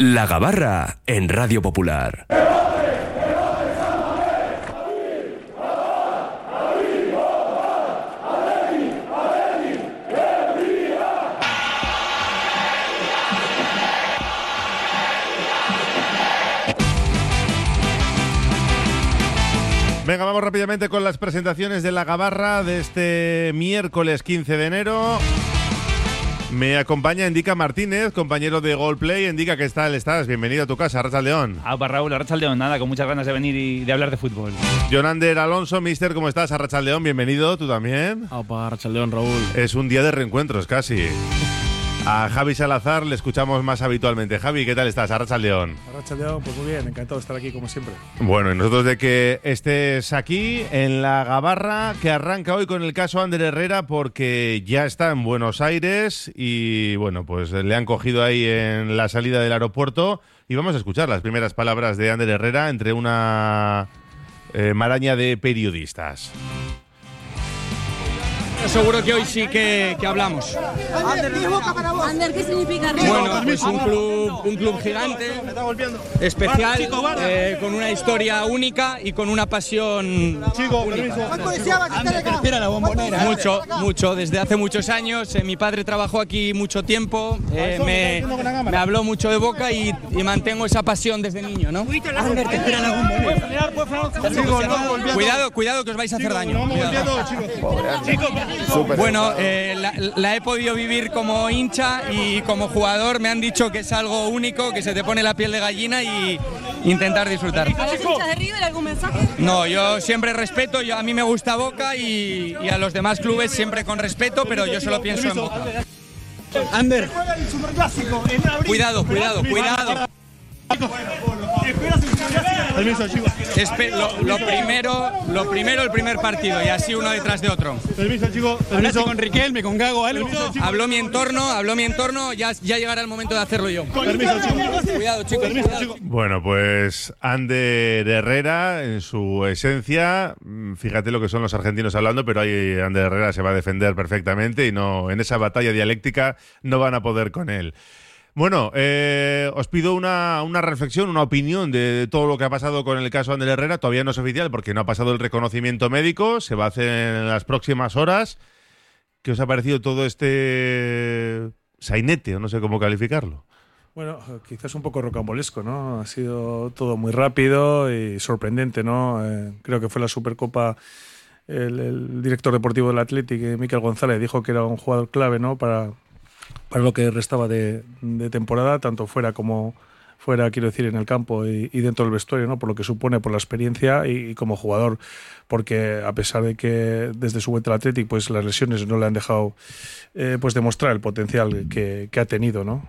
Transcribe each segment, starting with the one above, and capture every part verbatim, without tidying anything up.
La Gabarra en Radio Popular. Venga, vamos rápidamente con las presentaciones de La Gabarra de este miércoles quince de enero. Me acompaña Endika Martínez, compañero de Goalplay. Endika, ¿qué tal estás? Bienvenido a tu casa, Arratsaldeón. Aupa, Raúl, Arratsaldeón. Nada, con muchas ganas de venir y de hablar de fútbol. Jonander Alonso, mister, ¿cómo estás? Arratsaldeón, bienvenido, tú también. Aupa, Arratsaldeón, Raúl. Es un día de reencuentros, casi. A Javi Salazar le escuchamos más habitualmente. Javi, ¿qué tal estás? Arratsaldeón. Arratsaldeón, pues muy bien, encantado de estar aquí como siempre. Bueno, y nosotros de que estés aquí en La Gabarra, que arranca hoy con el caso Ander Herrera porque ya está en Buenos Aires y bueno, pues le han cogido ahí en la salida del aeropuerto y vamos a escuchar las primeras palabras de Ander Herrera entre una eh, maraña de periodistas. Seguro que hoy sí que, que hablamos. Ander, ¿qué significa? Bueno, pues un club, un club gigante, especial, eh, con una historia única y con una pasión única. Mucho, mucho. Desde hace muchos años, eh, mi padre trabajó aquí mucho tiempo, eh, me, me habló mucho de Boca y, y mantengo esa pasión desde niño, ¿no? Ander, te espera la bombonera. Cuidado, cuidado que os vais a hacer daño. Super bueno, eh, la, la he podido vivir como hincha y como jugador. Me han dicho que es algo único, que se te pone la piel de gallina y intentar disfrutar. ¿Eres hincha de River? ¿Algún mensaje? No, yo siempre respeto. Yo, a mí me gusta Boca y, y a los demás clubes siempre con respeto, pero yo solo pienso en Boca. Ander, cuidado, cuidado, cuidado. Espe lo, lo primero, lo primero el primer partido y así uno detrás de otro. Permiso, chico. Hablaste con Riquelme, con Gago, algo. Habló mi entorno, habló mi entorno. Ya, ya llegará el momento de hacerlo yo. Permiso, chico. Cuidado, chicos. Permiso, chico. Bueno, pues Ander Herrera, en su esencia, fíjate lo que son los argentinos hablando, pero ahí Ander Herrera se va a defender perfectamente y no, en esa batalla dialéctica no van a poder con él. Bueno, eh, os pido una, una reflexión, una opinión de, de todo lo que ha pasado con el caso Ander Herrera. Todavía no es oficial porque no ha pasado el reconocimiento médico, se va a hacer en las próximas horas. ¿Qué os ha parecido todo este sainete, o no sé cómo calificarlo? Bueno, quizás un poco rocambolesco, ¿no? Ha sido todo muy rápido y sorprendente, ¿no? Eh, creo que fue la Supercopa. El, el director deportivo del Athletic, Mikel González, dijo que era un jugador clave, ¿no? Para... para lo que restaba de, de temporada, tanto fuera como fuera, quiero decir, en el campo y, y dentro del vestuario, ¿no? Por lo que supone, por la experiencia y, y como jugador, porque a pesar de que desde su vuelta al Athletic, pues las lesiones no le han dejado eh, pues demostrar el potencial que, que ha tenido, ¿no?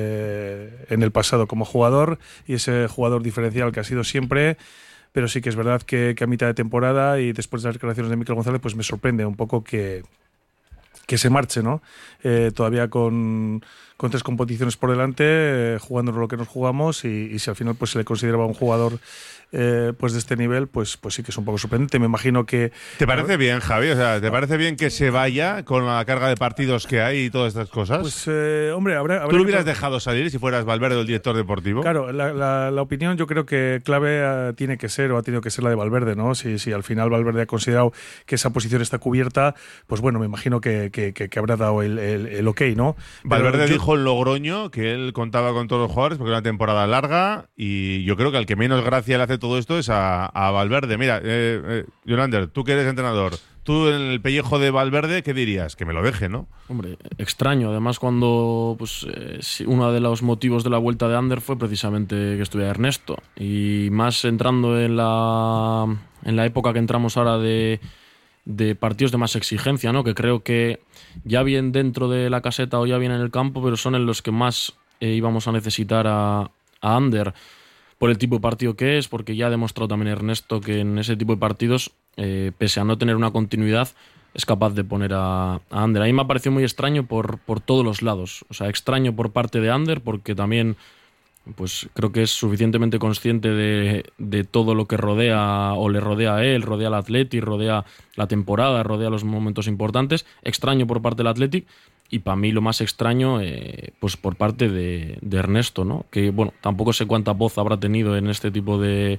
Eh, en el pasado como jugador y ese jugador diferencial que ha sido siempre. Pero sí que es verdad que, que a mitad de temporada y después de las declaraciones de Mikel González, pues me sorprende un poco que que se marche, ¿no? Eh, todavía con, con tres competiciones por delante, eh, jugando lo que nos jugamos y, y si al final pues se le consideraba un jugador eh, pues de este nivel, pues, pues sí que es un poco sorprendente. Me imagino que... ¿Te parece bien, Javi? O sea, ¿te parece bien que se vaya con la carga de partidos que hay y todas estas cosas? Pues, eh, hombre, habrá... habrá ¿Tú lo hubieras que... dejado salir si fueras Valverde, el director deportivo? Claro, la, la, la opinión yo creo que clave uh, tiene que ser o ha tenido que ser la de Valverde, ¿no? Si, si al final Valverde ha considerado que esa posición está cubierta, pues bueno, me imagino que, que, que, que habrá dado el, el, el ok, ¿no? Valverde yo... dijo en Logroño que él contaba con todos los jugadores porque era una temporada larga y yo creo que al que menos gracia le hace todo esto es a, a Valverde. Mira, eh, eh, Jonander, tú que eres entrenador, tú en el pellejo de Valverde, ¿qué dirías? Que me lo deje, ¿no? Hombre, extraño. Además, cuando pues eh, uno de los motivos de la vuelta de Ander fue precisamente que estuviera Ernesto. Y más entrando en la, en la época que entramos ahora de, de partidos de más exigencia, ¿no? Que creo que ya bien dentro de la caseta o ya bien en el campo, pero son en los que más eh, íbamos a necesitar a, a Ander. Por el tipo de partido que es, porque ya ha demostrado también Ernesto que en ese tipo de partidos, eh, pese a no tener una continuidad, es capaz de poner a, a Ander. A mí me ha parecido muy extraño por, por todos los lados. O sea, extraño por parte de Ander, porque también pues creo que es suficientemente consciente de, de todo lo que rodea o le rodea a él, rodea al Athletic, rodea la temporada, rodea los momentos importantes. Extraño por parte del Athletic. y para mí lo más extraño, eh, pues por parte de, de Ernesto, ¿no? Que bueno, tampoco sé cuánta voz habrá tenido en este tipo de,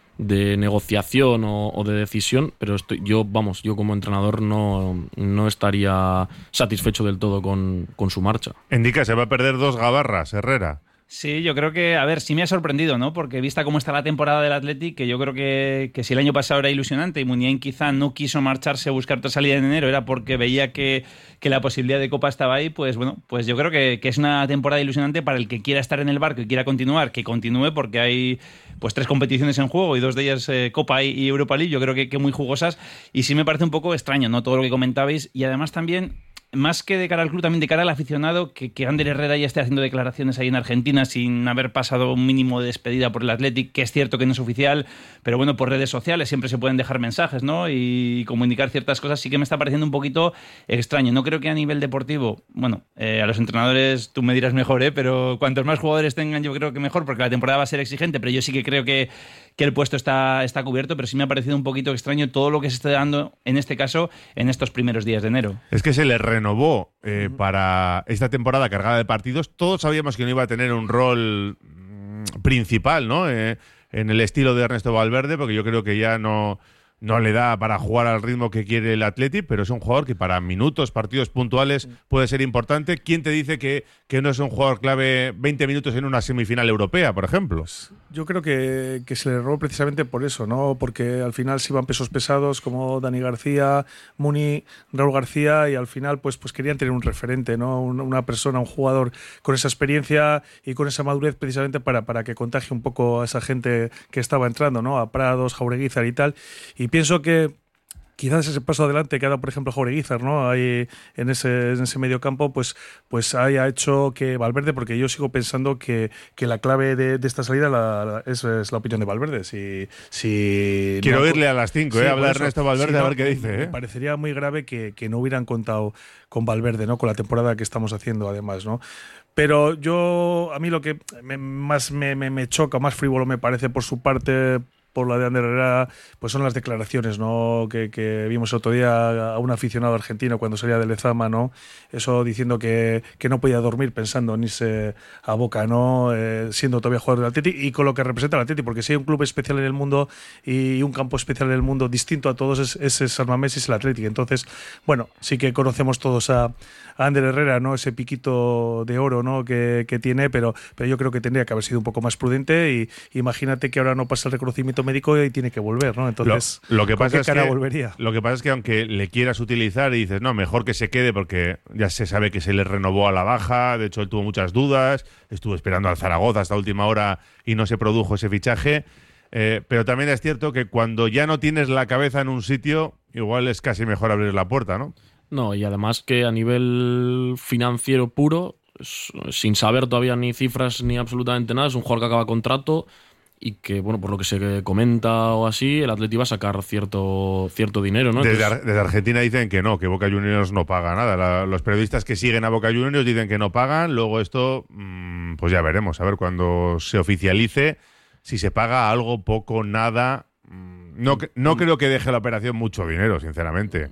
de negociación o, o de decisión, pero estoy, yo, vamos, yo como entrenador no, no estaría satisfecho del todo con, con su marcha. Indica, se va a perder dos Gabarras, Herrera. Sí, yo creo que, a ver, sí me ha sorprendido, ¿no? Porque vista cómo está la temporada del Athletic, que yo creo que, que si el año pasado era ilusionante y Muniain quizá no quiso marcharse a buscar otra salida en enero, era porque veía que, que la posibilidad de Copa estaba ahí, pues bueno, pues yo creo que, que es una temporada ilusionante para el que quiera estar en el barco y quiera continuar, que continúe, porque hay pues tres competiciones en juego y dos de ellas eh, Copa y Europa League, yo creo que, que muy jugosas, y sí me parece un poco extraño, ¿no? Todo lo que comentabais, y además también, más que de cara al club, también de cara al aficionado, que, que Ander Herrera ya esté haciendo declaraciones ahí en Argentina sin haber pasado un mínimo de despedida por el Athletic, que es cierto que no es oficial, pero bueno, por redes sociales siempre se pueden dejar mensajes, ¿no? Y comunicar ciertas cosas, sí que me está pareciendo un poquito extraño. No creo que a nivel deportivo, bueno, eh, a los entrenadores tú me dirás mejor, ¿eh? Pero cuantos más jugadores tengan yo creo que mejor, porque la temporada va a ser exigente, pero yo sí que creo que, que el puesto está, está cubierto, pero sí me ha parecido un poquito extraño todo lo que se está dando, en este caso, en estos primeros días de enero. Es que se le renovó eh, para esta temporada cargada de partidos. Todos sabíamos que no iba a tener un rol mmm, principal, ¿no? Eh, en el estilo de Ernesto Valverde, porque yo creo que ya no, no le da para jugar al ritmo que quiere el Athletic, pero es un jugador que para minutos, partidos puntuales puede ser importante. ¿Quién te dice que, que no es un jugador clave veinte minutos en una semifinal europea, por ejemplo? Yo creo que, que se le robó precisamente por eso, ¿no? Porque al final se iban pesos pesados como Dani García, Muni, Raúl García, y al final pues, pues querían tener un referente, ¿no? Una persona, un jugador con esa experiencia y con esa madurez precisamente para, para que contagie un poco a esa gente que estaba entrando, ¿no? A Prados, Jaureguizar y tal. Y pienso que quizás ese paso adelante que ha dado, por ejemplo, Jaureguizar, ¿no? Ahí en ese, en ese medio campo, pues, pues haya hecho que Valverde, porque yo sigo pensando que, que la clave de, de esta salida la, la, es, es la opinión de Valverde. Si, si Quiero no, oírle a las cinco, sí, ¿eh? Hablar eso, Ernesto Valverde, si no, a ver qué dice, ¿eh? Me parecería muy grave que, que no hubieran contado con Valverde, ¿no? Con la temporada que estamos haciendo, además, ¿no? Pero yo, a mí lo que me, más me, me, me choca, más frívolo me parece por su parte, por la de Ander Herrera, pues son las declaraciones, ¿no? Que, que vimos el otro día a un aficionado argentino cuando salía de Lezama, ¿no? Eso diciendo que, que no podía dormir pensando en irse a Boca, ¿no? Eh, siendo todavía jugador del Atleti y con lo que representa el Atleti, porque si hay un club especial en el mundo y un campo especial en el mundo distinto a todos, es, es, es San Mamés y es el Atleti. Entonces, bueno, sí que conocemos todos a, a Ander Herrera, ¿no? Ese piquito de oro, ¿no? Que, que tiene, pero, pero yo creo que tendría que haber sido un poco más prudente y imagínate que ahora no pasa el reconocimiento médico y tiene que volver, ¿no? Entonces, lo, lo que ¿con pasa qué es cara que, volvería? Lo que pasa es que aunque le quieras utilizar y dices, no, mejor que se quede porque ya se sabe que se le renovó a la baja, de hecho él tuvo muchas dudas, estuvo esperando al Zaragoza hasta última hora y no se produjo ese fichaje, eh, pero también es cierto que cuando ya no tienes la cabeza en un sitio, igual es casi mejor abrir la puerta, ¿no? No, y además que a nivel financiero puro, sin saber todavía ni cifras ni absolutamente nada, es un jugador que acaba contrato y que, bueno, por lo que se comenta o así, el Atleti va a sacar cierto, cierto dinero, ¿no? Desde, Entonces, desde Argentina dicen que no, que Boca Juniors no paga nada. La, los periodistas que siguen a Boca Juniors dicen que no pagan. Luego esto, mmm, pues ya veremos, a ver cuando se oficialice, si se paga algo, poco, nada. Mmm, no, no creo que deje la operación mucho dinero, sinceramente.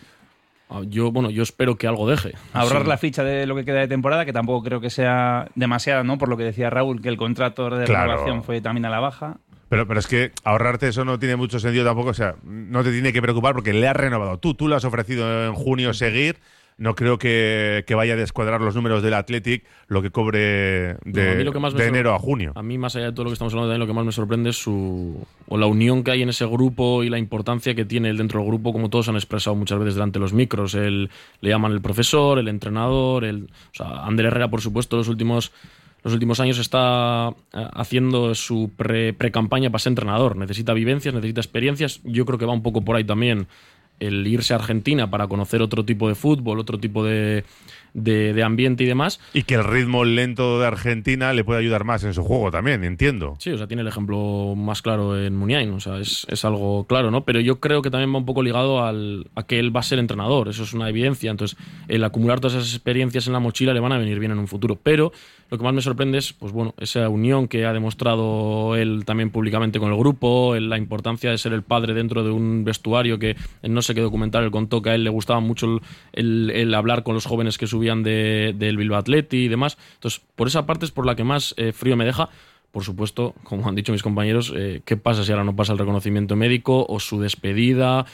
Yo, bueno, yo espero que algo deje. Ahorrar Sí. la ficha de lo que queda de temporada, que tampoco creo que sea demasiada, ¿no? Por lo que decía Raúl, que el contrato de Claro. renovación fue también a la baja. Pero, pero es que ahorrarte eso no tiene mucho sentido tampoco. O sea, no te tiene que preocupar porque le has renovado. Tú, tú le has ofrecido en junio seguir. No creo que, que vaya a descuadrar los números del Athletic lo que cobre de, No, a mí lo que más me de sor- enero a junio. A mí, más allá de todo lo que estamos hablando, también lo que más me sorprende es su o la unión que hay en ese grupo y la importancia que tiene él dentro del grupo, como todos han expresado muchas veces delante de los micros. Él, le llaman el profesor, el entrenador, el, o sea, Ander Herrera, por supuesto, los últimos los últimos años está eh, haciendo su pre, pre-campaña para ser entrenador. Necesita vivencias, necesita experiencias. Yo creo que va un poco por ahí también el irse a Argentina para conocer otro tipo de fútbol, otro tipo de, de, de ambiente y demás. Y que el ritmo lento de Argentina le puede ayudar más en su juego también, entiendo. Sí, o sea, tiene el ejemplo más claro en Muniain, o sea, es, es algo claro, ¿no? Pero yo creo que también va un poco ligado al, a que él va a ser entrenador, eso es una evidencia. Entonces, el acumular todas esas experiencias en la mochila le van a venir bien en un futuro. Pero lo que más me sorprende es, pues bueno, esa unión que ha demostrado él también públicamente con el grupo, la importancia de ser el padre dentro de un vestuario que no sé qué documental, él contó que a él le gustaba mucho el, el, el hablar con los jóvenes que subían de, del Bilbao Athletic y demás. Entonces, por esa parte es por la que más eh, frío me deja. Por supuesto, como han dicho mis compañeros, eh, ¿qué pasa si ahora no pasa el reconocimiento médico o su despedida?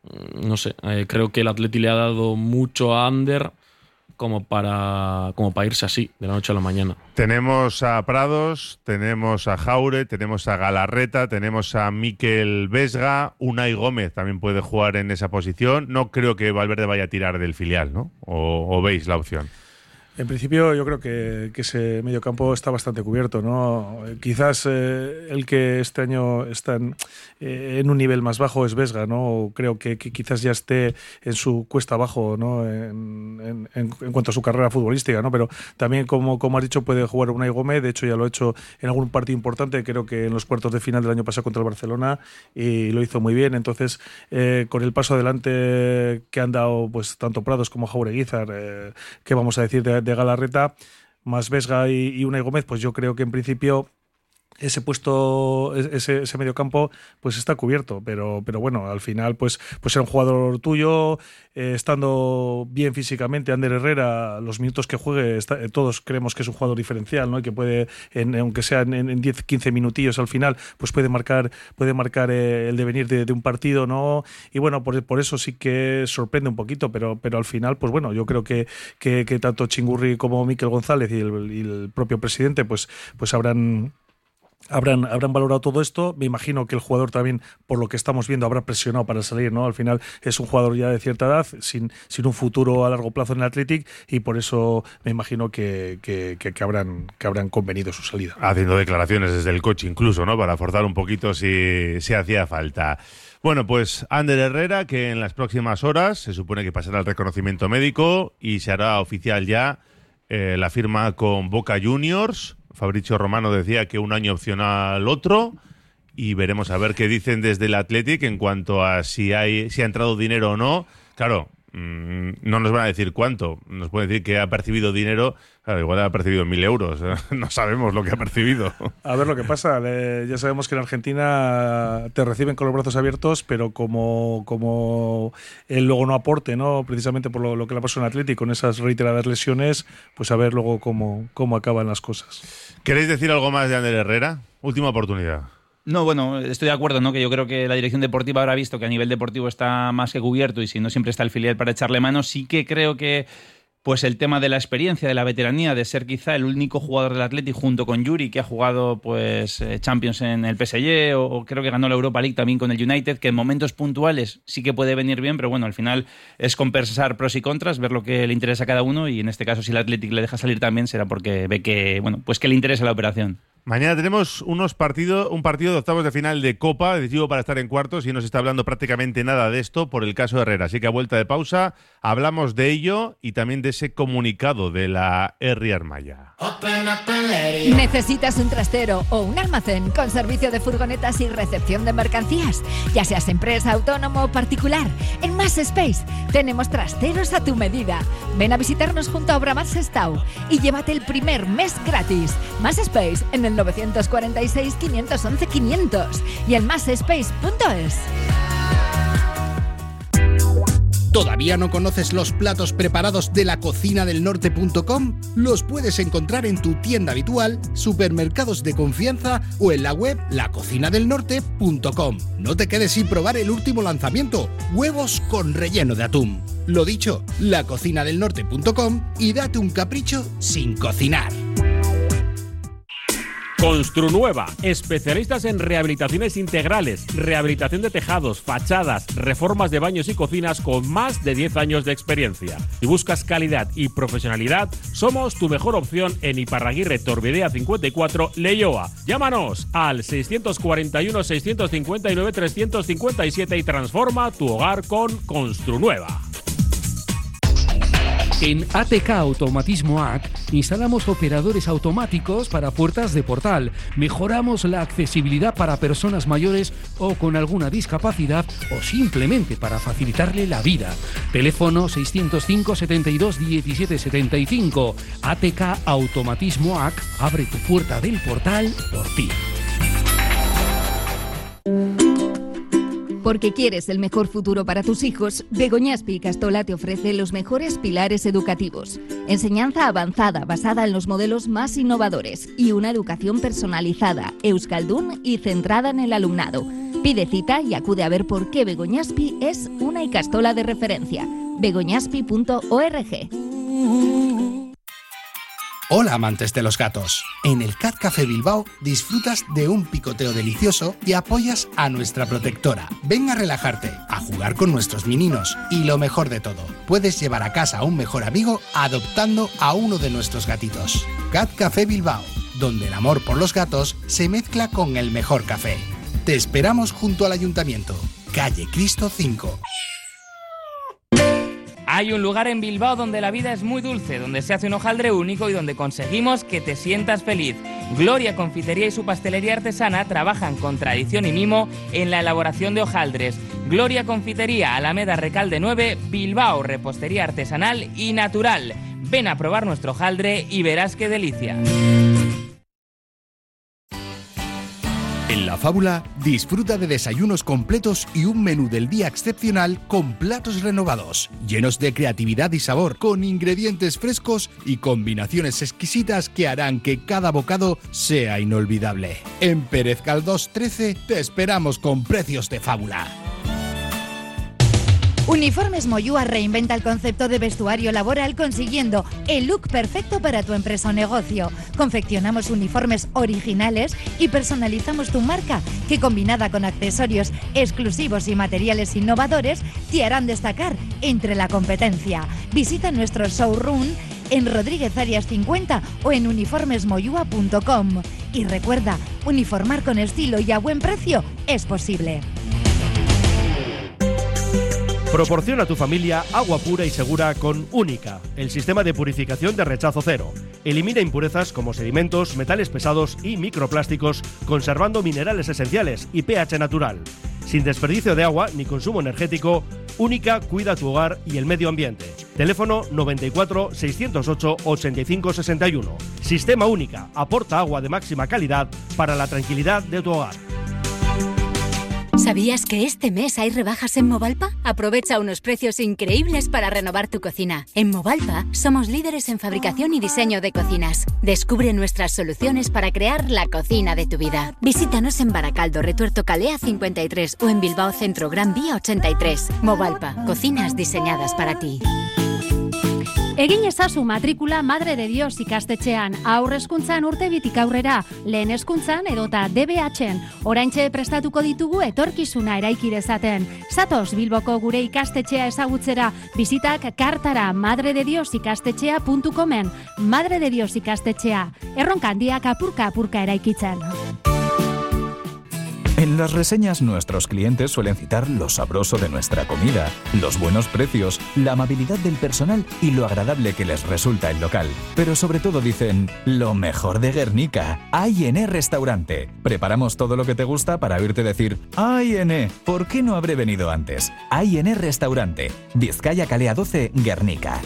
No sé, eh, creo que el Athletic le ha dado mucho a Ander como para, como para irse así, de la noche a la mañana. Tenemos a Prados, tenemos a Jaure, tenemos a Galarreta, tenemos a Mikel Vesga, Unai Gómez también puede jugar en esa posición. No creo que Valverde vaya a tirar del filial, ¿no? ¿O, o veis la opción? En principio yo creo que, que ese mediocampo está bastante cubierto, ¿no? Quizás eh, el que este año está en, eh, en un nivel más bajo es Vesga, ¿no? Creo que, que quizás ya esté en su cuesta abajo, ¿no? En, en, en, en cuanto a su carrera futbolística, ¿no? Pero también, como, como has dicho, puede jugar Unai Gómez. De hecho, ya lo ha hecho en algún partido importante, creo que en los cuartos de final del año pasado contra el Barcelona, y lo hizo muy bien. Entonces, eh, con el paso adelante que han dado pues tanto Prados como Jaureguizar, eh, ¿qué vamos a decir de de Galarreta, más Vesga y, y Unai Gómez? Pues yo creo que en principio ese puesto, ese, ese mediocampo, pues está cubierto, pero, pero bueno, al final pues, pues era un jugador tuyo, eh, estando bien físicamente. Ander Herrera, los minutos que juegue, está, eh, todos creemos que es un jugador diferencial, ¿no? Y que puede, en, aunque sea en, en diez quince minutillos al final, pues puede marcar, puede marcar eh, el devenir de, de un partido, ¿no? Y bueno, por, por eso sí que sorprende un poquito, pero, pero al final, pues bueno, yo creo que, que, que tanto Chingurri como Mikel González y el, y el propio presidente, pues, pues habrán Habrán, habrán valorado todo esto. Me imagino que el jugador también, por lo que estamos viendo, habrá presionado para salir, ¿no? Al final es un jugador ya de cierta edad, sin, sin un futuro a largo plazo en el Athletic, y por eso me imagino que, que, que, que, habrán, que habrán convenido su salida. Haciendo declaraciones desde el coche incluso, ¿no? Para forzar un poquito si, si hacía falta. Bueno, pues Ander Herrera, que en las próximas horas se supone que pasará el reconocimiento médico y se hará oficial ya eh, la firma con Boca Juniors. Fabrizio Romano decía que un año opcional otro, y veremos a ver qué dicen desde el Athletic en cuanto a si hay si ha entrado dinero o no. Claro, mmm, no nos van a decir cuánto, nos pueden decir que ha percibido dinero. Claro, igual ha percibido mil euros, no sabemos lo que ha percibido. A ver lo que pasa. Eh, ya sabemos que en Argentina te reciben con los brazos abiertos, pero como, como él luego no aporte, ¿no? Precisamente por lo, lo que le pasó en Athletic con esas reiteradas lesiones, pues a ver luego cómo, cómo acaban las cosas. ¿Queréis decir algo más de Ander Herrera? Última oportunidad. No, bueno, estoy de acuerdo, ¿no? Que yo creo que la dirección deportiva habrá visto que a nivel deportivo está más que cubierto, y si no siempre está el filial para echarle mano. Sí que creo que pues el tema de la experiencia, de la veteranía, de ser quizá el único jugador del Athletic junto con Yuri que ha jugado pues Champions en el P S G, o, o creo que ganó la Europa League también con el United, que en momentos puntuales sí que puede venir bien, pero bueno, al final es compensar pros y contras, ver lo que le interesa a cada uno, y en este caso si el Athletic le deja salir también será porque ve que, bueno, pues que le interesa la operación. Mañana tenemos unos partidos, un partido de octavos de final de Copa, decisivo para estar en cuartos, y no se está hablando prácticamente nada de esto por el caso de Herrera. Así que a vuelta de pausa hablamos de ello y también de ese comunicado de la Herri Armaya. ¿Necesitas un trastero o un almacén con servicio de furgonetas y recepción de mercancías? Ya seas empresa, autónomo o particular, en Más Space tenemos trasteros a tu medida. Ven a visitarnos junto a Obramar Sestao y llévate el primer mes gratis. Más Space en el nueve cuatro seis, cinco uno uno, quinientos y en más space punto es. ¿Todavía no conoces los platos preparados de la cocina del norte punto com? Los puedes encontrar en tu tienda habitual, supermercados de confianza o en la web la cocina del norte punto com. No te quedes sin probar el último lanzamiento, huevos con relleno de atún. Lo dicho, la cocina del norte punto com, y date un capricho sin cocinar. Construnueva, especialistas en rehabilitaciones integrales, rehabilitación de tejados, fachadas, reformas de baños y cocinas con más de diez años de experiencia. Si buscas calidad y profesionalidad, somos tu mejor opción en Iparraguirre Torbidea cincuenta y cuatro, Leioa. Llámanos al seiscientos cuarenta y uno, seiscientos cincuenta y nueve, trescientos cincuenta y siete y transforma tu hogar con Construnueva. En A T K Automatismo A C instalamos operadores automáticos para puertas de portal, mejoramos la accesibilidad para personas mayores o con alguna discapacidad, o simplemente para facilitarle la vida. Teléfono seiscientos cinco, setenta y dos, diecisiete setenta y cinco. A T K Automatismo A C, abre tu puerta del portal por ti. Porque quieres el mejor futuro para tus hijos, Begoñaspi y Castola te ofrece los mejores pilares educativos. Enseñanza avanzada basada en los modelos más innovadores y una educación personalizada, euskaldun y centrada en el alumnado. Pide cita y acude a ver por qué Begoñaspi es una ikastola de referencia. begoñaspi punto org. Hola amantes de los gatos. En el Cat Café Bilbao disfrutas de un picoteo delicioso y apoyas a nuestra protectora. Ven a relajarte, a jugar con nuestros meninos y lo mejor de todo, puedes llevar a casa a un mejor amigo adoptando a uno de nuestros gatitos. Cat Café Bilbao, donde el amor por los gatos se mezcla con el mejor café. Te esperamos junto al Ayuntamiento, calle Cristo cinco. Hay un lugar en Bilbao donde la vida es muy dulce, donde se hace un hojaldre único y donde conseguimos que te sientas feliz. Gloria Confitería y su pastelería artesana trabajan con tradición y mimo en la elaboración de hojaldres. Gloria Confitería, Alameda Recalde nueve, Bilbao, repostería artesanal y natural. Ven a probar nuestro hojaldre y verás qué delicia. En La Fábula, disfruta de desayunos completos y un menú del día excepcional con platos renovados, llenos de creatividad y sabor, con ingredientes frescos y combinaciones exquisitas que harán que cada bocado sea inolvidable. En Pérez Galdós trece te esperamos con precios de fábula. Uniformes Moyúa reinventa el concepto de vestuario laboral consiguiendo el look perfecto para tu empresa o negocio. Confeccionamos uniformes originales y personalizamos tu marca, que combinada con accesorios exclusivos y materiales innovadores te harán destacar entre la competencia. Visita nuestro showroom en Rodríguez Arias cincuenta o en uniformes moyúa punto com. Y recuerda, uniformar con estilo y a buen precio es posible. Proporciona a tu familia agua pura y segura con Única, el sistema de purificación de rechazo cero. Elimina impurezas como sedimentos, metales pesados y microplásticos, conservando minerales esenciales y pH natural. Sin desperdicio de agua ni consumo energético, Única cuida tu hogar y el medio ambiente. Teléfono noventa y cuatro, seiscientos ocho, ochenta y cinco sesenta y uno. Sistema Única aporta agua de máxima calidad para la tranquilidad de tu hogar. ¿Sabías que este mes hay rebajas en Movalpa? Aprovecha unos precios increíbles para renovar tu cocina. En Movalpa somos líderes en fabricación y diseño de cocinas. Descubre nuestras soluciones para crear la cocina de tu vida. Visítanos en Baracaldo, Retuerto Calea cincuenta y tres o en Bilbao Centro Gran Vía ochenta y tres. Movalpa, cocinas diseñadas para ti. Egin ezazu matrikula Madre de Dios ikastetxean, aurrezkuntzan urtebitik aurrera, lehen hezkuntzan edota D B H-en. Oraintxe prestatuko ditugu etorkizuna eraiki dezaten. Zatoz Bilboko gure ikastetxea ezagutzera, bizitak kartara madredediosikastetxea puntu comen. Madre de Dios ikastetxea, erronka handiak apurka apurka eraikitzen. En las reseñas nuestros clientes suelen citar lo sabroso de nuestra comida, los buenos precios, la amabilidad del personal y lo agradable que les resulta el local. Pero sobre todo dicen, lo mejor de Guernica, A y N Restaurante. Preparamos todo lo que te gusta para oírte decir, A y N, ¿por qué no habré venido antes? A y N Restaurante, Vizcaya Calea doce, Guernica.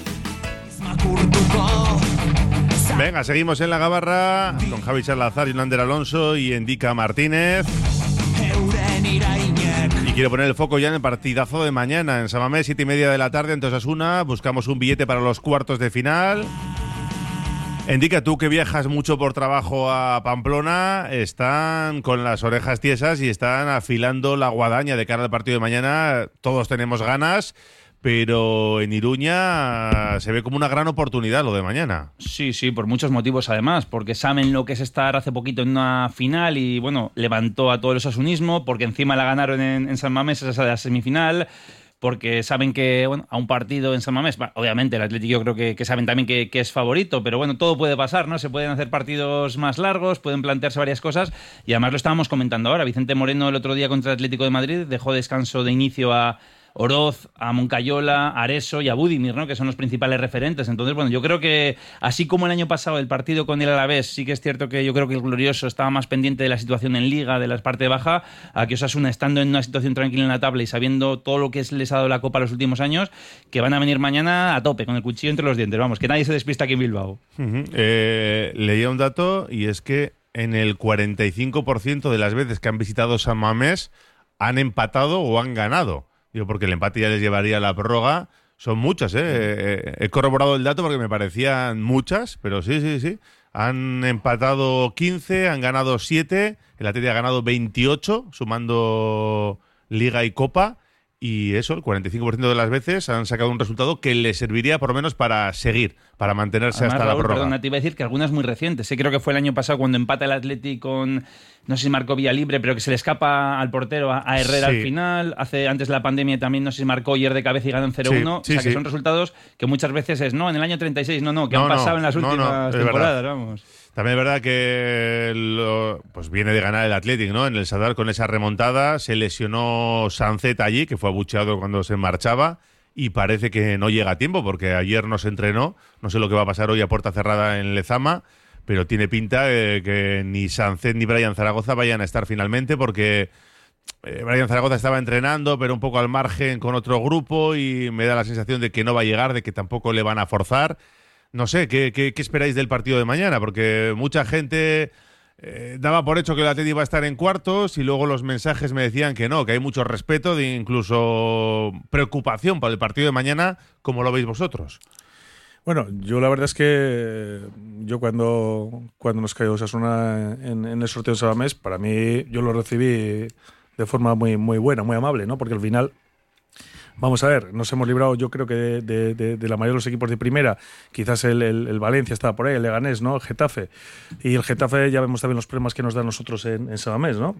Venga, seguimos en la Gabarra con Javi Salazar y Ander Alonso y Endika Martínez. Y quiero poner el foco ya en el partidazo de mañana en San Mamés, siete y media de la tarde en Osasuna. Buscamos un billete para los cuartos de final. Endika, tú que viajas mucho por trabajo a Pamplona, están con las orejas tiesas y están afilando la guadaña de cara al partido de mañana. Todos tenemos ganas, pero en Iruña se ve como una gran oportunidad lo de mañana. Sí, sí, por muchos motivos además, porque saben lo que es estar hace poquito en una final y, bueno, levantó a todo el osasunismo, porque encima la ganaron en, en San Mamés, esa es la semifinal, porque saben que, bueno, a un partido en San Mamés, obviamente el Atlético yo creo que, que saben también que, que es favorito, pero bueno, todo puede pasar, ¿no? Se pueden hacer partidos más largos, pueden plantearse varias cosas y además lo estábamos comentando ahora. Vicente Moreno el otro día contra el Atlético de Madrid dejó descanso de inicio a Oroz, a Moncayola, a Areso y a Budimir, ¿no? Que son los principales referentes. Entonces, bueno, yo creo que así como el año pasado el partido con el Alavés, sí que es cierto que yo creo que el Glorioso estaba más pendiente de la situación en Liga, de la parte baja, a que Osasuna, estando en una situación tranquila en la tabla y sabiendo todo lo que les ha dado la Copa los últimos años, que van a venir mañana a tope, con el cuchillo entre los dientes. Vamos, que nadie se despista aquí en Bilbao. Uh-huh. Eh, leía un dato y es que en el cuarenta y cinco por ciento de las veces que han visitado San Mamés han empatado o han ganado. Digo, porque el empate ya les llevaría a la prórroga. Son muchas, ¿eh? Eh, He corroborado el dato porque me parecían muchas, pero sí, sí, sí. Han empatado quince, han ganado siete, el Atleti ha ganado veintiocho, sumando Liga y Copa. Y eso, el cuarenta y cinco por ciento de las veces han sacado un resultado que les serviría por lo menos para seguir, para mantenerse Además, hasta Raúl, la prórroga. Perdona, te iba a decir que algunas muy recientes. Sí, creo que fue el año pasado cuando empata el Atleti con, no sé si marcó vía libre, pero que se le escapa al portero, a, a Herrera Sí. al final. Hace antes de la pandemia también, no sé si marcó ayer de cabeza y ganan cero uno. Sí, sí, o sea, que sí. son resultados que muchas veces es, no, en el año treinta y seis, no, no, que No, han no, pasado en las no, no, últimas es temporadas, verdad. vamos. También es verdad que lo- pues viene de ganar el Athletic, ¿no? En el Sadar con esa remontada. Se lesionó Sancet allí, que fue abucheado cuando se marchaba. Y parece que no llega a tiempo, porque ayer no se entrenó. No sé lo que va a pasar hoy a puerta cerrada en Lezama. Pero tiene pinta eh, que ni Sancet ni Brian Zaragoza vayan a estar finalmente, porque eh, Brian Zaragoza estaba entrenando, pero un poco al margen con otro grupo. Y me da la sensación de que no va a llegar, de que tampoco le van a forzar. No sé, ¿qué, qué, qué esperáis del partido de mañana? Porque mucha gente eh, daba por hecho que el Atleti iba a estar en cuartos y luego los mensajes me decían que no, que hay mucho respeto, de incluso preocupación por el partido de mañana. ¿Cómo lo veis vosotros? Bueno, yo la verdad es que yo cuando, cuando nos cayó Osasuna en, en el sorteo de Sabamés, para mí yo lo recibí de forma muy, muy buena, muy amable, ¿no? Porque al final... Vamos a ver, nos hemos librado yo creo que de, de, de, de la mayoría de los equipos de primera. Quizás el, el, el Valencia estaba por ahí, el Leganés, ¿no? El Getafe. Y el Getafe ya vemos también los problemas que nos da a nosotros en, en Sabamés, ¿no?